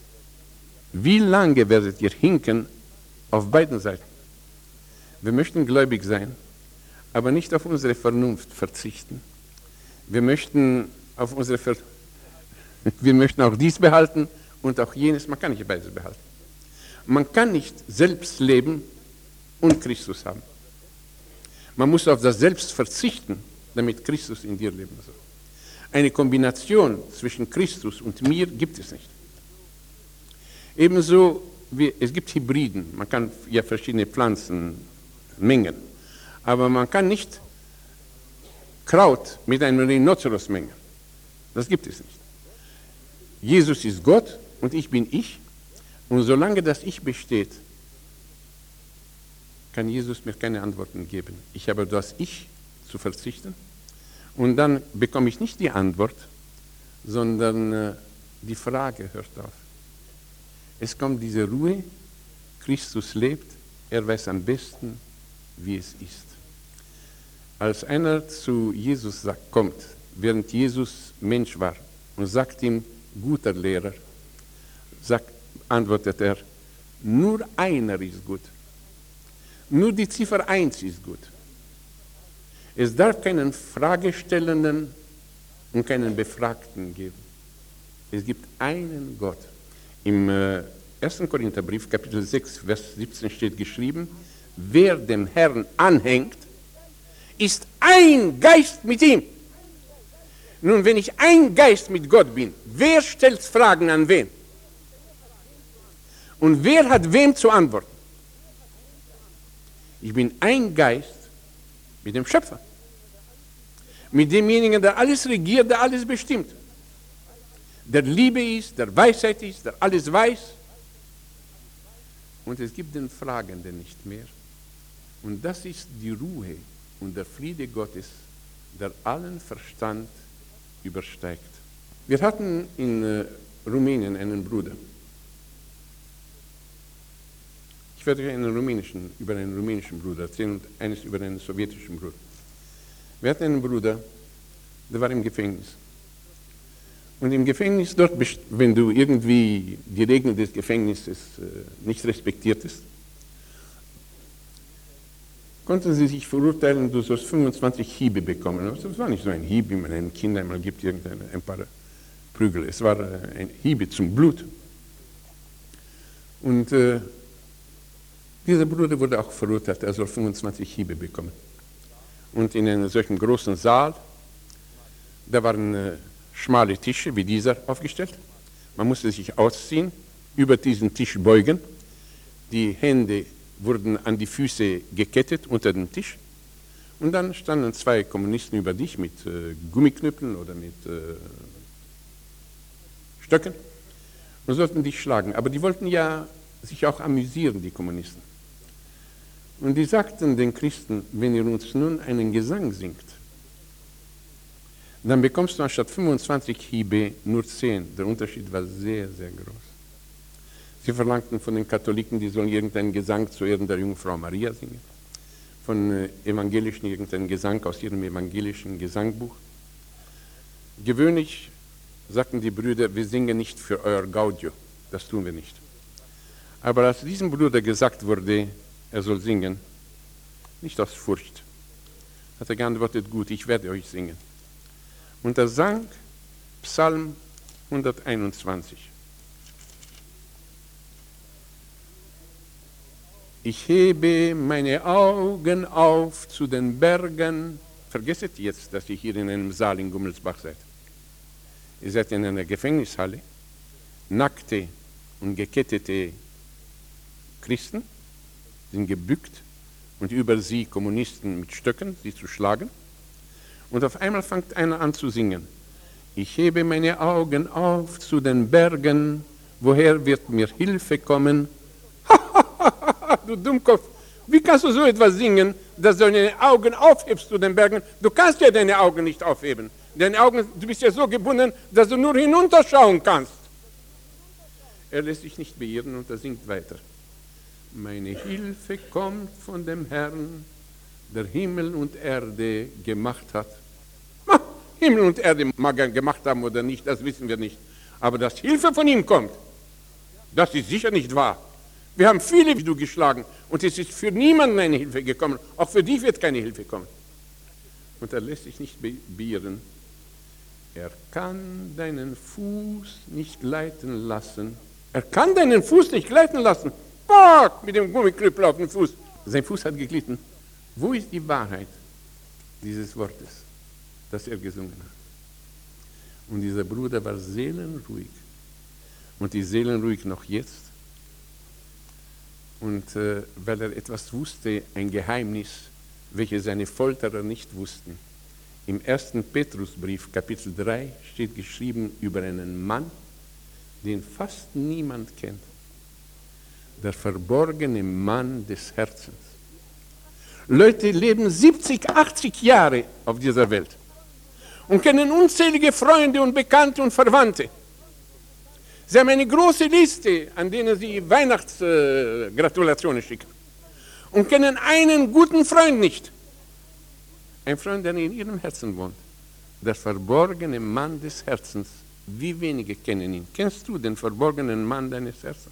Wie lange werdet ihr hinken auf beiden Seiten? Wir möchten gläubig sein, aber nicht auf unsere Vernunft verzichten. Wir möchten auch dies behalten und auch jenes. Man kann nicht beides behalten. Man kann nicht selbst leben und Christus haben. Man muss auf das Selbst verzichten, damit Christus in dir leben soll. Eine Kombination zwischen Christus und mir gibt es nicht. Ebenso wie es gibt Hybriden, man kann ja verschiedene Pflanzen mengen, aber man kann nicht Kraut mit einem Rhinoceros mengen. Das gibt es nicht. Jesus ist Gott und ich bin ich, und solange das Ich besteht, kann Jesus mir keine Antworten geben. Ich habe das Ich zu verzichten und dann bekomme ich nicht die Antwort, sondern die Frage hört auf. Es kommt diese Ruhe, Christus lebt, er weiß am besten, wie es ist. Als einer zu Jesus kommt, während Jesus Mensch war, und sagt ihm, guter Lehrer, antwortet er, nur einer ist gut. Nur die Ziffer 1 ist gut. Es darf keinen Fragestellenden und keinen Befragten geben. Es gibt einen Gott. Im 1. Korintherbrief, Kapitel 6, Vers 17 steht geschrieben, wer dem Herrn anhängt, ist ein Geist mit ihm. Nun, wenn ich ein Geist mit Gott bin, wer stellt Fragen an wen? Und wer hat wem zu antworten? Ich bin ein Geist mit dem Schöpfer. Mit demjenigen, der alles regiert, der alles bestimmt. Der Liebe ist, der Weisheit ist, der alles weiß. Und es gibt den Fragenden nicht mehr. Und das ist die Ruhe und der Friede Gottes, der allen Verstand übersteigt. Wir hatten in Rumänien einen Bruder. Ich werde euch über einen rumänischen Bruder erzählen und eines über einen sowjetischen Bruder. Wir hatten einen Bruder, der war im Gefängnis. Und im Gefängnis, dort, wenn du irgendwie die Regeln des Gefängnisses nicht respektiertest, konnten sie sich verurteilen, du sollst 25 Hiebe bekommen. Das war nicht so ein Hieb, wie man einem Kind einmal gibt, ein paar Prügel. Es war ein Hiebe zum Blut. Und dieser Bruder wurde auch verurteilt, er soll 25 Hiebe bekommen. Und in einem solchen großen Saal Da waren schmale Tische wie dieser aufgestellt. Man musste sich ausziehen, über diesen Tisch beugen. Die Hände wurden an die Füße gekettet unter den Tisch. Und dann standen zwei Kommunisten über dich mit Gummiknüppeln oder mit Stöcken und sollten dich schlagen. Aber die wollten ja sich auch amüsieren, die Kommunisten. Und die sagten den Christen, wenn ihr uns nun einen Gesang singt, dann bekommst du anstatt 25 Hiebe nur 10. Der Unterschied war sehr, sehr groß. Sie verlangten von den Katholiken, die sollen irgendeinen Gesang zu Ehren der Jungfrau Maria singen. Von Evangelischen irgendeinen Gesang aus ihrem evangelischen Gesangbuch. Gewöhnlich sagten die Brüder, wir singen nicht für euer Gaudio. Das tun wir nicht. Aber als diesem Bruder gesagt wurde, er soll singen, nicht aus Furcht, hat er geantwortet, gut, ich werde euch singen. Und er sang Psalm 121. Ich hebe meine Augen auf zu den Bergen. Vergesset jetzt, dass ihr hier in einem Saal in Gummelsbach seid. Ihr seid in einer Gefängnishalle, nackte und gekettete Christen sind gebückt und über sie Kommunisten mit Stöcken, sie zu schlagen. Und auf einmal fängt einer an zu singen. Ich hebe meine Augen auf zu den Bergen, woher wird mir Hilfe kommen? Du Dummkopf, wie kannst du so etwas singen, dass du deine Augen aufhebst zu den Bergen? Du kannst ja deine Augen nicht aufheben. Deine Augen, du bist ja so gebunden, dass du nur hinunterschauen kannst. Er lässt sich nicht beirren und er singt weiter. Meine Hilfe kommt von dem Herrn, der Himmel und Erde gemacht hat. Himmel und Erde mag er gemacht haben oder nicht, das wissen wir nicht. Aber dass Hilfe von ihm kommt, das ist sicher nicht wahr. Wir haben viele wie du geschlagen und es ist für niemanden eine Hilfe gekommen. Auch für dich wird keine Hilfe kommen. Und er lässt sich nicht beirren. Er kann deinen Fuß nicht gleiten lassen. Er kann deinen Fuß nicht gleiten lassen. Mit dem Gummiknüppel auf dem Fuß. Sein Fuß hat geglitten. Wo ist die Wahrheit dieses Wortes, das er gesungen hat? Und dieser Bruder war seelenruhig. Und ist seelenruhig noch jetzt. Und weil er etwas wusste, ein Geheimnis, welches seine Folterer nicht wussten. Im 1. Petrusbrief, Kapitel 3, steht geschrieben über einen Mann, den fast niemand kennt. Der verborgene Mann des Herzens. Leute leben 70, 80 Jahre auf dieser Welt und kennen unzählige Freunde und Bekannte und Verwandte. Sie haben eine große Liste, an denen sie Weihnachtsgratulationen schicken und kennen einen guten Freund nicht. Ein Freund, der in ihrem Herzen wohnt. Der verborgene Mann des Herzens. Wie wenige kennen ihn. Kennst du den verborgenen Mann deines Herzens?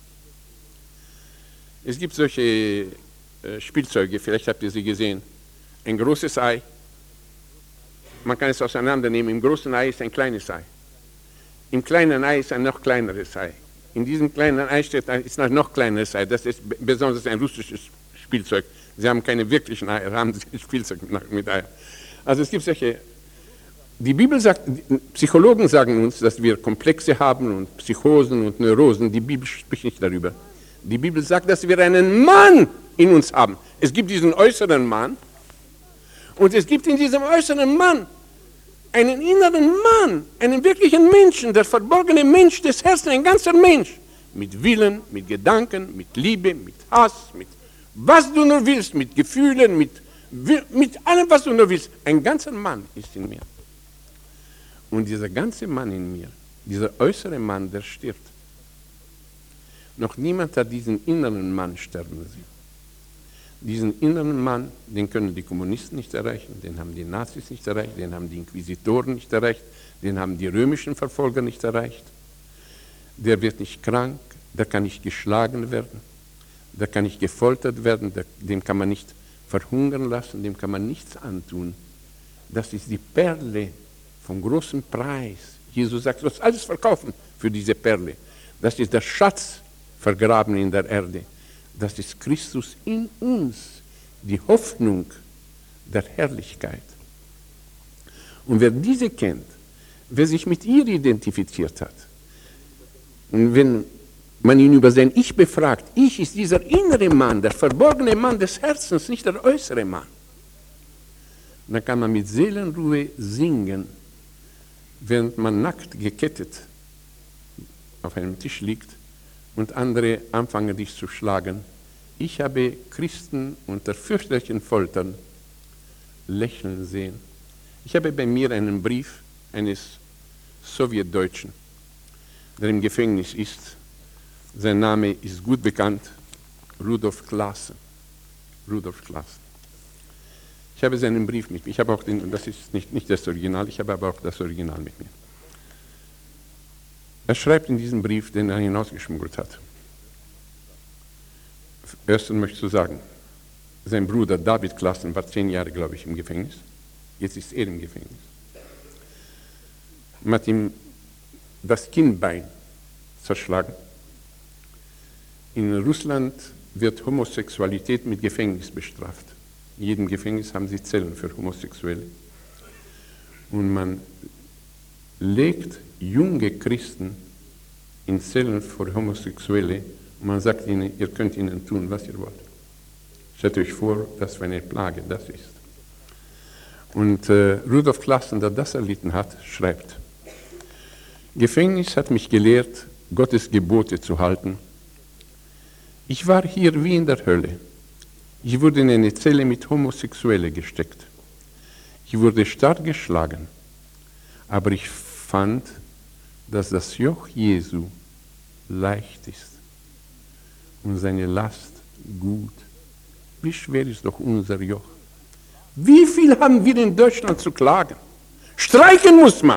Es gibt solche Spielzeuge, vielleicht habt ihr sie gesehen. Ein großes Ei. Man kann es auseinandernehmen. Im großen Ei ist ein kleines Ei. Im kleinen Ei ist ein noch kleineres Ei. In diesem kleinen Ei ist ein noch kleineres Ei. Das ist besonders ein russisches Spielzeug. Sie haben keine wirklichen Eier, haben sie Spielzeug mit Eiern. Also es gibt solche. Die Bibel sagt, Psychologen sagen uns, dass wir Komplexe haben und Psychosen und Neurosen. Die Bibel spricht nicht darüber. Die Bibel sagt, dass wir einen Mann in uns haben. Es gibt diesen äußeren Mann und es gibt in diesem äußeren Mann einen inneren Mann, einen wirklichen Menschen, der verborgene Mensch des Herzens, ein ganzer Mensch. Mit Willen, mit Gedanken, mit Liebe, mit Hass, mit was du nur willst, mit Gefühlen, mit allem, was du nur willst. Ein ganzer Mann ist in mir. Und dieser ganze Mann in mir, dieser äußere Mann, der stirbt. Noch niemand hat diesen inneren Mann sterben sehen. Diesen inneren Mann, den können die Kommunisten nicht erreichen, den haben die Nazis nicht erreicht, den haben die Inquisitoren nicht erreicht, den haben die römischen Verfolger nicht erreicht. Der wird nicht krank, der kann nicht geschlagen werden, der kann nicht gefoltert werden, dem kann man nicht verhungern lassen, dem kann man nichts antun. Das ist die Perle vom großen Preis. Jesus sagt, du sollst alles verkaufen für diese Perle. Das ist der Schatz vergraben in der Erde. Das ist Christus in uns, die Hoffnung der Herrlichkeit. Und wer diese kennt, wer sich mit ihr identifiziert hat. Und wenn man ihn über sein Ich befragt, Ich ist dieser innere Mann, der verborgene Mann des Herzens, nicht der äußere Mann. Und dann kann man mit Seelenruhe singen, während man nackt gekettet auf einem Tisch liegt und andere anfangen, dich zu schlagen. Ich habe Christen unter fürchterlichen Foltern lächeln sehen. Ich habe bei mir einen Brief eines Sowjetdeutschen, der im Gefängnis ist. Sein Name ist gut bekannt, Rudolf Claassen. Rudolf Claassen. Ich habe seinen Brief mit mir. Ich habe auch das ist nicht das Original, ich habe aber auch das Original mit mir. Er schreibt in diesem Brief, den er hinausgeschmuggelt hat. Erstens möchte ich so sagen, sein Bruder David Claassen war 10 Jahre, glaube ich, im Gefängnis. Jetzt ist er im Gefängnis. Man hat ihm das Kinnbein zerschlagen. In Russland wird Homosexualität mit Gefängnis bestraft. In jedem Gefängnis haben sie Zellen für Homosexuelle. Und man legt junge Christen in Zellen für Homosexuelle und man sagt ihnen, ihr könnt ihnen tun, was ihr wollt. Stellt euch vor, was für eine Plage das ist. Und Rudolf Claassen, der das erlitten hat, schreibt, Gefängnis hat mich gelehrt, Gottes Gebote zu halten. Ich war hier wie in der Hölle. Ich wurde in eine Zelle mit Homosexuellen gesteckt. Ich wurde stark geschlagen, aber ich fand, dass das Joch Jesu leicht ist und seine Last gut. Wie schwer ist doch unser Joch? Wie viel haben wir in Deutschland zu klagen? Streiken muss man.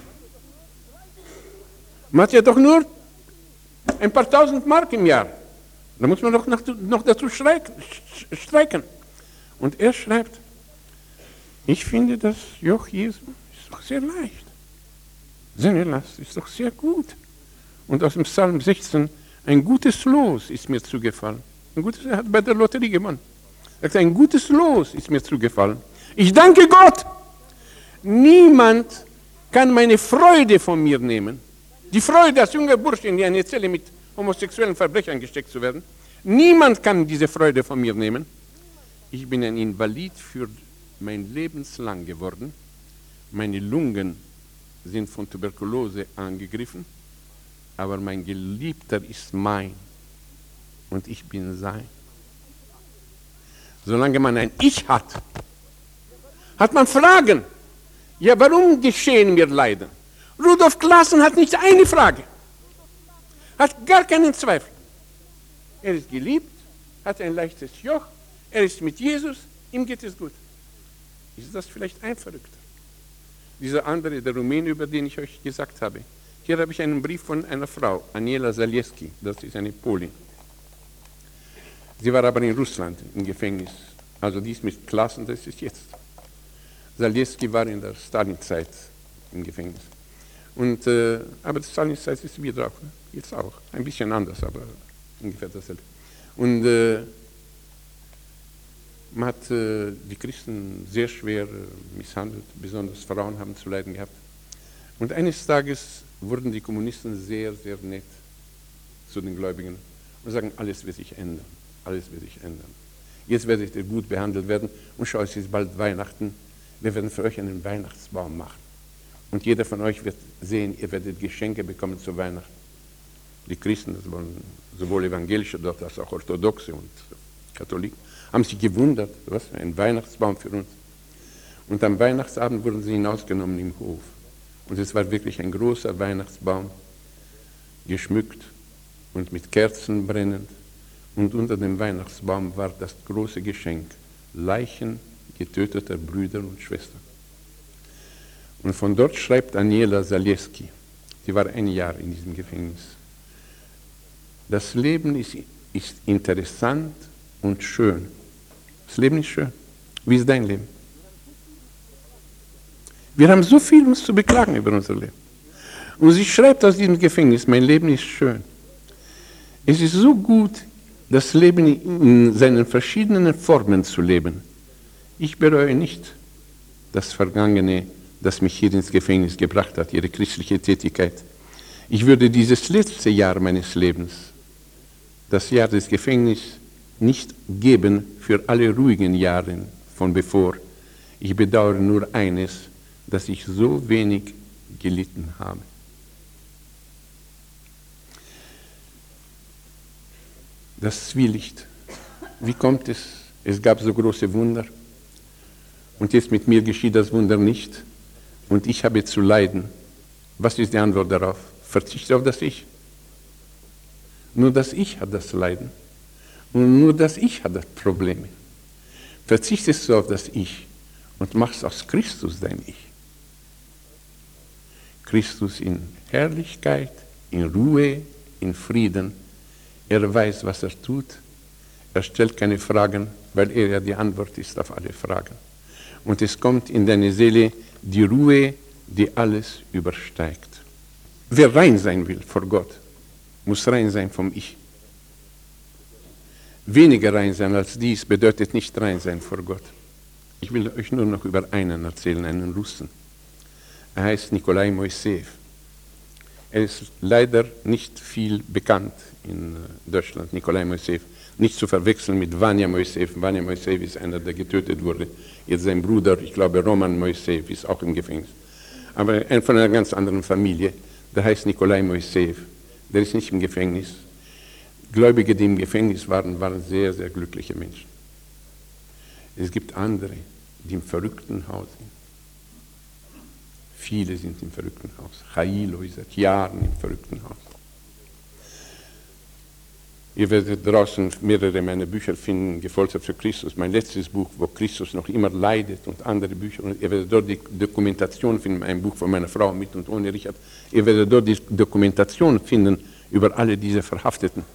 Man hat ja doch nur ein paar tausend Mark im Jahr. Da muss man doch noch dazu streiken. Und er schreibt, ich finde, das Joch Jesu ist doch sehr leicht. Seine Last ist doch sehr gut. Und aus dem Psalm 16, ein gutes Los ist mir zugefallen. Er hat bei der Lotterie gewonnen. Er sagt, ein gutes Los ist mir zugefallen. Ich danke Gott. Niemand kann meine Freude von mir nehmen. Die Freude, als junger Bursche in eine Zelle mit homosexuellen Verbrechern gesteckt zu werden. Niemand kann diese Freude von mir nehmen. Ich bin ein Invalid für mein Lebenslang geworden. Meine Lungen sind von Tuberkulose angegriffen, aber mein Geliebter ist mein und ich bin sein. Solange man ein Ich hat, hat man Fragen. Ja, warum geschehen mir Leiden? Rudolf Claassen hat nicht eine Frage, hat gar keinen Zweifel. Er ist geliebt, hat ein leichtes Joch, er ist mit Jesus, ihm geht es gut. Ist das vielleicht ein Verrückter? Dieser andere, der Rumäne, über den ich euch gesagt habe. Hier habe ich einen Brief von einer Frau, Aniela Zalewski, das ist eine Polin. Sie war aber in Russland im Gefängnis, also die ist mit Claassen, das ist jetzt. Zalewski war in der Stalinzeit im Gefängnis. Und, aber die Stalinzeit ist wieder auch, jetzt auch, ein bisschen anders, aber ungefähr dasselbe. Und man hat die Christen sehr schwer misshandelt, besonders Frauen haben zu leiden gehabt. Und eines Tages wurden die Kommunisten sehr, sehr nett zu den Gläubigen und sagen, alles wird sich ändern, alles wird sich ändern. Jetzt werdet ihr gut behandelt werden und schau, es ist bald Weihnachten, wir werden für euch einen Weihnachtsbaum machen. Und jeder von euch wird sehen, ihr werdet Geschenke bekommen zu Weihnachten. Die Christen, das waren sowohl Evangelische dort als auch Orthodoxe und Katholiken, haben sich gewundert, was für ein Weihnachtsbaum für uns. Und am Weihnachtsabend wurden sie hinausgenommen im Hof. Und es war wirklich ein großer Weihnachtsbaum, geschmückt und mit Kerzen brennend. Und unter dem Weihnachtsbaum war das große Geschenk, Leichen getöteter Brüder und Schwestern. Und von dort schreibt Aniela Zalewski, sie war 1 Jahr in diesem Gefängnis, das Leben ist interessant und schön. Das Leben ist schön. Wie ist dein Leben? Wir haben so viel uns zu beklagen über unser Leben. Und sie schreibt aus diesem Gefängnis, mein Leben ist schön. Es ist so gut, das Leben in seinen verschiedenen Formen zu leben. Ich bereue nicht das Vergangene, das mich hier ins Gefängnis gebracht hat, ihre christliche Tätigkeit. Ich würde dieses letzte Jahr meines Lebens, das Jahr des Gefängnisses, nicht geben für alle ruhigen Jahre von bevor. Ich bedauere nur eines, dass ich so wenig gelitten habe. Das Zwielicht. Wie kommt es? Es gab so große Wunder. Und jetzt mit mir geschieht das Wunder nicht. Und ich habe zu leiden. Was ist die Antwort darauf? Verzichte auf das Ich. Nur das Ich hat das Leiden. Und nur das Ich hat das Problem. Verzichtest du auf das Ich und machst aus Christus dein Ich. Christus in Herrlichkeit, in Ruhe, in Frieden. Er weiß, was er tut. Er stellt keine Fragen, weil er ja die Antwort ist auf alle Fragen. Und es kommt in deine Seele die Ruhe, die alles übersteigt. Wer rein sein will vor Gott, muss rein sein vom Ich. Weniger rein sein als dies bedeutet nicht rein sein vor Gott. Ich will euch nur noch über einen erzählen, einen Russen. Er heißt Nikolai Moiseev. Er ist leider nicht viel bekannt in Deutschland, Nikolai Moiseev. Nicht zu verwechseln mit Vanya Moiseev. Vanya Moiseev ist einer, der getötet wurde. Jetzt sein Bruder, ich glaube Roman Moiseev, ist auch im Gefängnis. Aber von einer ganz anderen Familie. Der heißt Nikolai Moiseev. Der ist nicht im Gefängnis. Gläubige, die im Gefängnis waren, waren sehr, sehr glückliche Menschen. Es gibt andere, die im verrückten Haus sind. Viele sind im verrückten Haus. Chailo ist seit Jahren im verrückten Haus. Ihr werdet draußen mehrere meiner Bücher finden, Gefoltert für Christus, mein letztes Buch, wo Christus noch immer leidet und andere Bücher. Und ihr werdet dort die Dokumentation finden, ein Buch von meiner Frau mit und ohne Richard. Ihr werdet dort die Dokumentation finden über alle diese Verhafteten.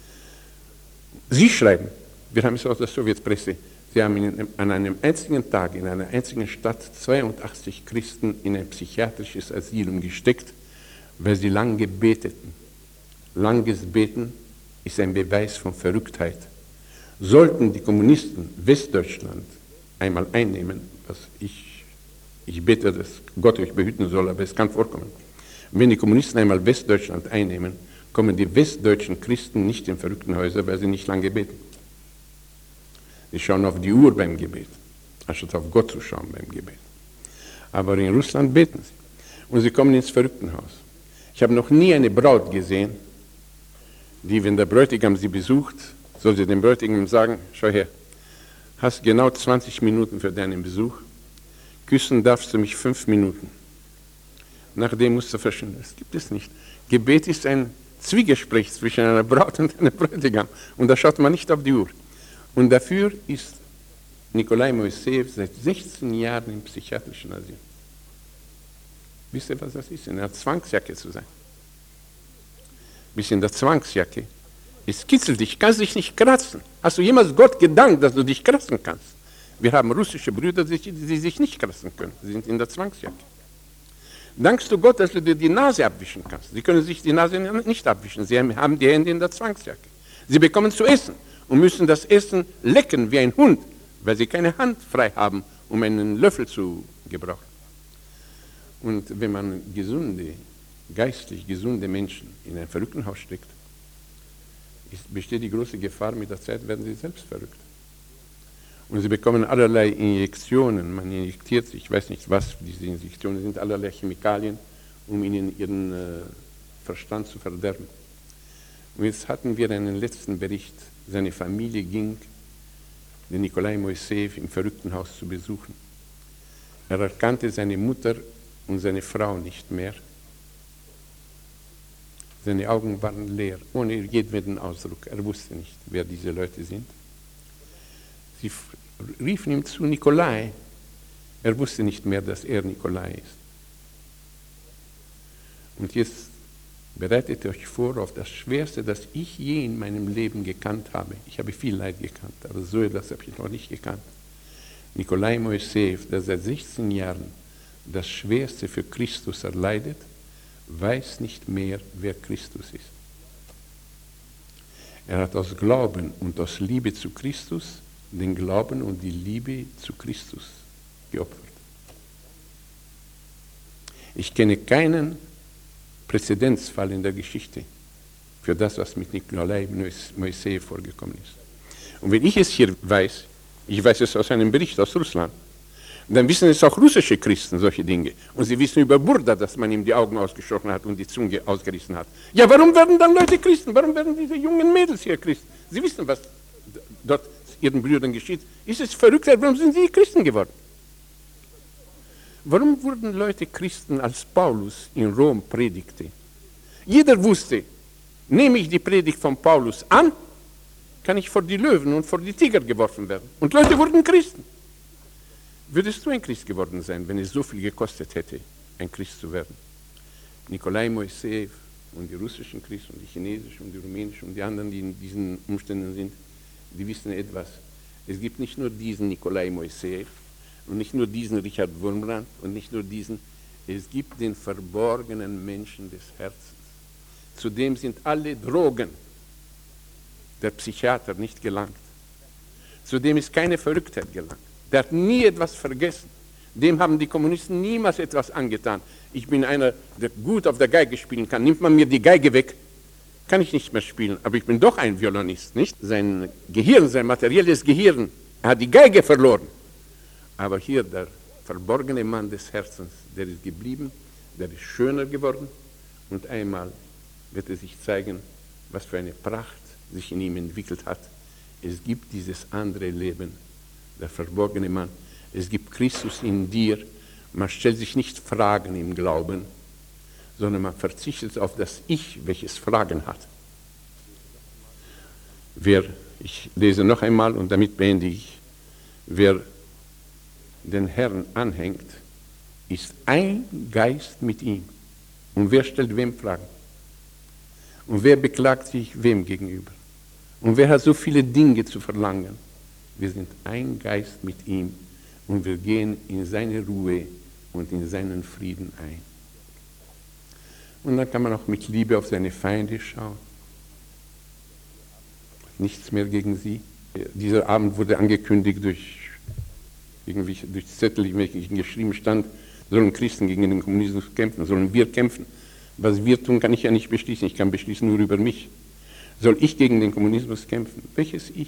Sie schreiben, wir haben es aus der Sowjetpresse, sie haben an einem einzigen Tag in einer einzigen Stadt 82 Christen in ein psychiatrisches Asylum gesteckt, weil sie lange beteten. Langes Beten ist ein Beweis von Verrücktheit. Sollten die Kommunisten Westdeutschland einmal einnehmen, was ich bete, dass Gott euch behüten soll, aber es kann vorkommen. Wenn die Kommunisten einmal Westdeutschland einnehmen, kommen die westdeutschen Christen nicht in verrückten Häuser, weil sie nicht lange beten. Sie schauen auf die Uhr beim Gebet, anstatt auf Gott zu schauen beim Gebet. Aber in Russland beten sie. Und sie kommen ins Verrücktenhaus. Ich habe noch nie eine Braut gesehen, die, wenn der Bräutigam sie besucht, soll sie dem Bräutigam sagen, schau her, hast genau 20 Minuten für deinen Besuch, küssen darfst du mich 5 Minuten. Nachdem musst du verschwinden. Das gibt es nicht. Gebet ist ein Zwiegespräch zwischen einer Braut und einem Bräutigam. Und da schaut man nicht auf die Uhr. Und dafür ist Nikolai Moiseev seit 16 Jahren im psychiatrischen Asyl. Wisst ihr, was das ist? In einer Zwangsjacke zu sein. Bis in der Zwangsjacke. Es kitzelt dich, kannst dich nicht kratzen. Hast du jemals Gott gedankt, dass du dich kratzen kannst? Wir haben russische Brüder, die sich nicht kratzen können. Sie sind in der Zwangsjacke. Dankst du Gott, dass du dir die Nase abwischen kannst? Sie können sich die Nase nicht abwischen. Sie haben die Hände in der Zwangsjacke. Sie bekommen zu essen und müssen das Essen lecken wie ein Hund, weil sie keine Hand frei haben, um einen Löffel zu gebrauchen. Und wenn man geistlich gesunde Menschen in ein Verrücktenhaus steckt, besteht die große Gefahr, mit der Zeit werden sie selbst verrückt. Und sie bekommen allerlei Injektionen, man injektiert sich, ich weiß nicht was, diese Injektionen sind allerlei Chemikalien, um ihnen ihren Verstand zu verderben. Und jetzt hatten wir einen letzten Bericht, seine Familie ging den Nikolai Moiseev im Verrücktenhaus zu besuchen. Er erkannte seine Mutter und seine Frau nicht mehr. Seine Augen waren leer, ohne jedweden Ausdruck. Er wusste nicht, wer diese Leute sind. Sie riefen ihm zu Nikolai. Er wusste nicht mehr, dass er Nikolai ist. Und jetzt bereitet euch vor auf das Schwerste, das ich je in meinem Leben gekannt habe. Ich habe viel Leid gekannt, aber so etwas habe ich noch nicht gekannt. Nikolai Moiseev, der seit 16 Jahren das Schwerste für Christus erleidet, weiß nicht mehr, wer Christus ist. Er hat aus Glauben und aus Liebe zu Christus den Glauben und die Liebe zu Christus geopfert. Ich kenne keinen Präzedenzfall in der Geschichte für das, was mit Nikolai Moisejew vorgekommen ist. Und wenn ich es hier weiß, ich weiß es aus einem Bericht aus Russland, dann wissen es auch russische Christen solche Dinge. Und sie wissen über Burda, dass man ihm die Augen ausgestochen hat und die Zunge ausgerissen hat. Ja, warum werden dann Leute Christen? Warum werden diese jungen Mädels hier Christen? Sie wissen, was dort ihren Brüdern geschieht. Ist es verrückt? Warum sind sie Christen geworden? Warum wurden Leute Christen, als Paulus in Rom predigte? Jeder wusste, nehme ich die Predigt von Paulus an, kann ich vor die Löwen und vor die Tiger geworfen werden. Und Leute wurden Christen. Würdest du ein Christ geworden sein, wenn es so viel gekostet hätte, ein Christ zu werden? Nikolai Moisejew und die russischen Christen und die chinesischen und die rumänischen und die anderen, die in diesen Umständen sind, die wissen etwas. Es gibt nicht nur diesen Nikolai Moisejew und nicht nur diesen Richard Wurmbrand und nicht nur diesen, es gibt den verborgenen Menschen des Herzens. Zudem sind alle Drogen der Psychiater nicht gelangt. Zudem ist keine Verrücktheit gelangt. Der hat nie etwas vergessen. Dem haben die Kommunisten niemals etwas angetan. Ich bin einer, der gut auf der Geige spielen kann. Nimmt man mir die Geige weg, kann ich nicht mehr spielen. Aber ich bin doch ein Violinist, nicht? Sein Gehirn, sein materielles Gehirn, er hat die Geige verloren. Aber hier der verborgene Mann des Herzens, der ist geblieben, der ist schöner geworden. Und einmal wird es sich zeigen, was für eine Pracht sich in ihm entwickelt hat. Es gibt dieses andere Leben, der verborgene Mann. Es gibt Christus in dir. Man stellt sich nicht Fragen im Glauben, sondern man verzichtet auf das Ich, welches Fragen hat. Ich lese noch einmal und damit beende ich. Wer den Herrn anhängt, ist ein Geist mit ihm. Und wer stellt wem Fragen? Und wer beklagt sich wem gegenüber? Und wer hat so viele Dinge zu verlangen? Wir sind ein Geist mit ihm und wir gehen in seine Ruhe und in seinen Frieden ein. Und dann kann man auch mit Liebe auf seine Feinde schauen. Nichts mehr gegen sie. Dieser Abend wurde angekündigt durch Zettel, in welchen geschrieben stand, sollen Christen gegen den Kommunismus kämpfen, sollen wir kämpfen. Was wir tun, kann ich ja nicht beschließen. Ich kann beschließen nur über mich. Soll ich gegen den Kommunismus kämpfen? Welches Ich?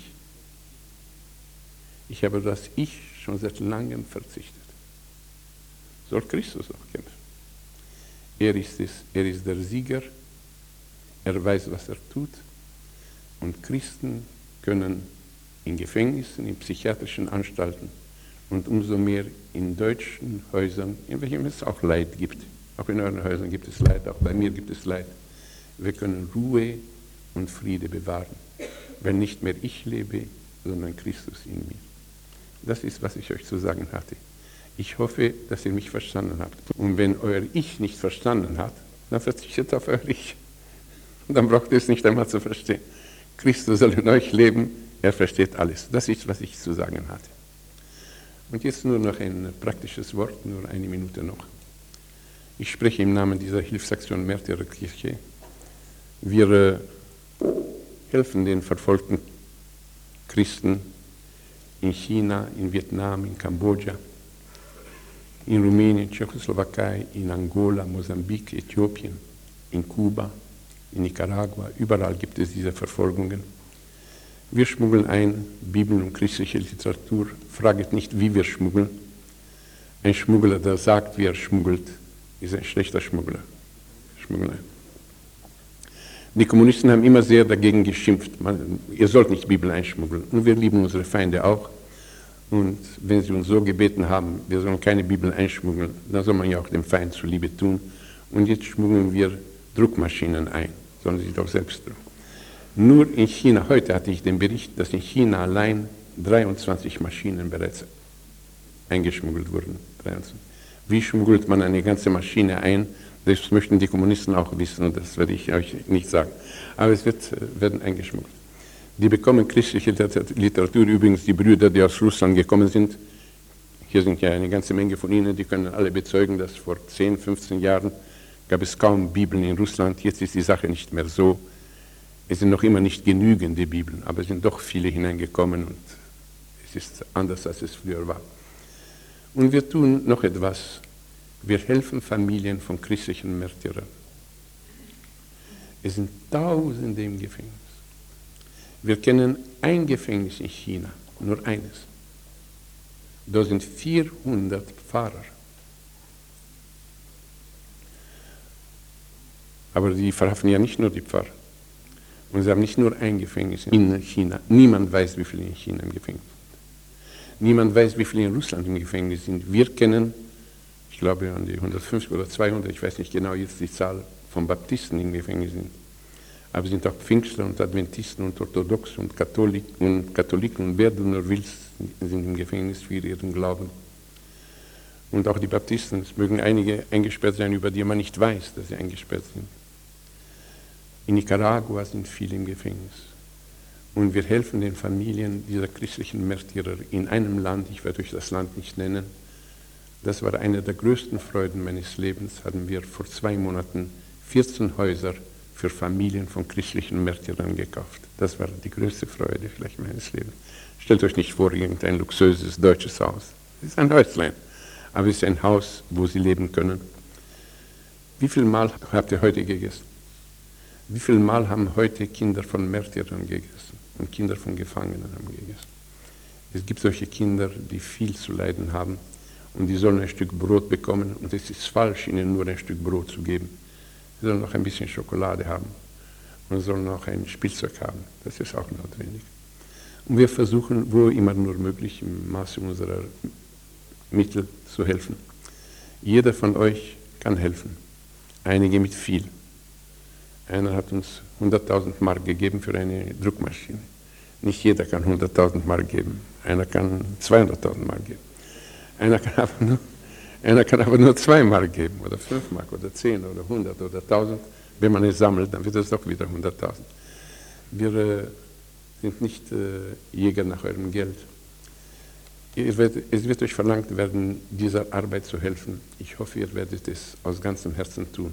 Ich habe das Ich schon seit langem verzichtet. Soll Christus auch kämpfen? Er ist der Sieger, er weiß, was er tut. Und Christen können in Gefängnissen, in psychiatrischen Anstalten und umso mehr in deutschen Häusern, in welchen es auch Leid gibt. Auch in euren Häusern gibt es Leid, auch bei mir gibt es Leid. Wir können Ruhe und Friede bewahren, wenn nicht mehr ich lebe, sondern Christus in mir. Das ist, was ich euch zu sagen hatte. Ich hoffe, dass ihr mich verstanden habt. Und wenn euer Ich nicht verstanden hat, dann verzichtet auf euer Ich. Und dann braucht ihr es nicht einmal zu verstehen. Christus soll in euch leben, er versteht alles. Das ist, was ich zu sagen hatte. Und jetzt nur noch ein praktisches Wort, nur eine Minute noch. Ich spreche im Namen dieser Hilfsaktion Märtyrerkirche. Wir helfen den verfolgten Christen in China, in Vietnam, in Kambodscha, in Rumänien, Tschechoslowakei, in Angola, Mosambik, Äthiopien, in Kuba, in Nicaragua. Überall gibt es diese Verfolgungen. Wir schmuggeln ein Bibel und christliche Literatur. Fraget nicht, wie wir schmuggeln. Ein Schmuggler, der sagt, wie er schmuggelt, ist ein schlechter Schmuggler. Die Kommunisten haben immer sehr dagegen geschimpft. Ihr sollt nicht Bibel einschmuggeln. Und wir lieben unsere Feinde auch. Und wenn sie uns so gebeten haben, wir sollen keine Bibel einschmuggeln, dann soll man ja auch dem Feind zuliebe tun. Und jetzt schmuggeln wir Druckmaschinen ein. Sollen sie doch selbst drucken. Nur in China, heute hatte ich den Bericht, dass in China allein 23 Maschinen bereits eingeschmuggelt wurden. 23. Wie schmuggelt man eine ganze Maschine ein? Das möchten die Kommunisten auch wissen und das werde ich euch nicht sagen. Aber es werden eingeschmuggelt. Die bekommen christliche Literatur, übrigens die Brüder, die aus Russland gekommen sind. Hier sind ja eine ganze Menge von ihnen, die können alle bezeugen, dass vor 10, 15 Jahren gab es kaum Bibeln in Russland. Jetzt ist die Sache nicht mehr so. Es sind noch immer nicht genügende Bibeln, aber es sind doch viele hineingekommen und es ist anders, als es früher war. Und wir tun noch etwas. Wir helfen Familien von christlichen Märtyrern. Es sind Tausende im Gefängnis. Wir kennen ein Gefängnis in China, nur eines. Da sind 400 Pfarrer. Aber die verhaften ja nicht nur die Pfarrer. Und sie haben nicht nur ein Gefängnis in China. Niemand weiß, wie viele in China im Gefängnis sind. Niemand weiß, wie viele in Russland im Gefängnis sind. Wir kennen, ich glaube, an die 150 oder 200, ich weiß nicht genau jetzt die Zahl von Baptisten im Gefängnis sind. Aber es sind auch Pfingstler und Adventisten und Orthodoxe und Katholiken und wer du nur willst, sind im Gefängnis für ihren Glauben. Und auch die Baptisten, es mögen einige eingesperrt sein, über die man nicht weiß, dass sie eingesperrt sind. In Nicaragua sind viele im Gefängnis. Und wir helfen den Familien dieser christlichen Märtyrer in einem Land, ich werde euch das Land nicht nennen. Das war eine der größten Freuden meines Lebens, hatten wir vor 2 Monaten 14 Häuser für Familien von christlichen Märtyrern gekauft. Das war die größte Freude vielleicht meines Lebens. Stellt euch nicht vor, irgendein luxuöses deutsches Haus. Es ist ein Häuslein, aber es ist ein Haus, wo sie leben können. Wie viel Mal habt ihr heute gegessen? Wie viel Mal haben heute Kinder von Märtyrern gegessen und Kinder von Gefangenen haben gegessen? Es gibt solche Kinder, die viel zu leiden haben und die sollen ein Stück Brot bekommen und es ist falsch, ihnen nur ein Stück Brot zu geben. Sie sollen noch ein bisschen Schokolade haben und sollen noch ein Spielzeug haben. Das ist auch notwendig. Und wir versuchen, wo immer nur möglich, im Maße unserer Mittel zu helfen. Jeder von euch kann helfen. Einige mit viel. Einer hat uns 100.000 Mark gegeben für eine Druckmaschine. Nicht jeder kann 100.000 Mark geben. Einer kann 200.000 Mark geben. Einer kann aber nur 2 Mark geben oder 5 Mark oder 10 oder 100 oder 1000. Wenn man es sammelt, dann wird es doch wieder 100.000. Wir sind nicht Jäger nach eurem Geld. Es wird euch verlangt werden, dieser Arbeit zu helfen. Ich hoffe, ihr werdet es aus ganzem Herzen tun.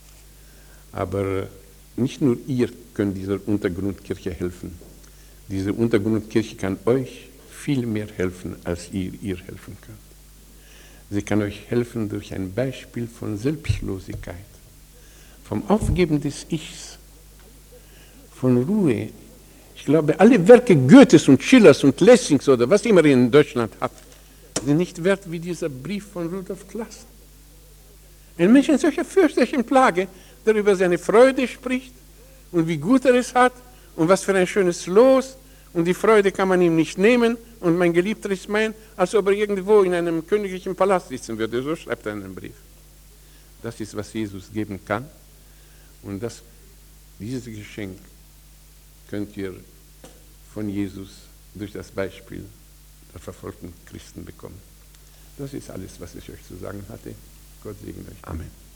Aber nicht nur ihr könnt dieser Untergrundkirche helfen. Diese Untergrundkirche kann euch viel mehr helfen, als ihr helfen könnt. Sie kann euch helfen durch ein Beispiel von Selbstlosigkeit, vom Aufgeben des Ichs, von Ruhe. Ich glaube, alle Werke Goethes und Schillers und Lessings oder was immer ihr in Deutschland habt, sind nicht wert wie dieser Brief von Rudolf Classen. Ein Mensch in solcher fürchterlichen Plage, der über seine Freude spricht und wie gut er es hat und was für ein schönes Los und die Freude kann man ihm nicht nehmen und mein Geliebter ist mein, als ob er irgendwo in einem königlichen Palast sitzen würde. So schreibt er einen Brief. Das ist, was Jesus geben kann und dieses Geschenk könnt ihr von Jesus durch das Beispiel der verfolgten Christen bekommen. Das ist alles, was ich euch zu sagen hatte. Gott segne euch. Amen.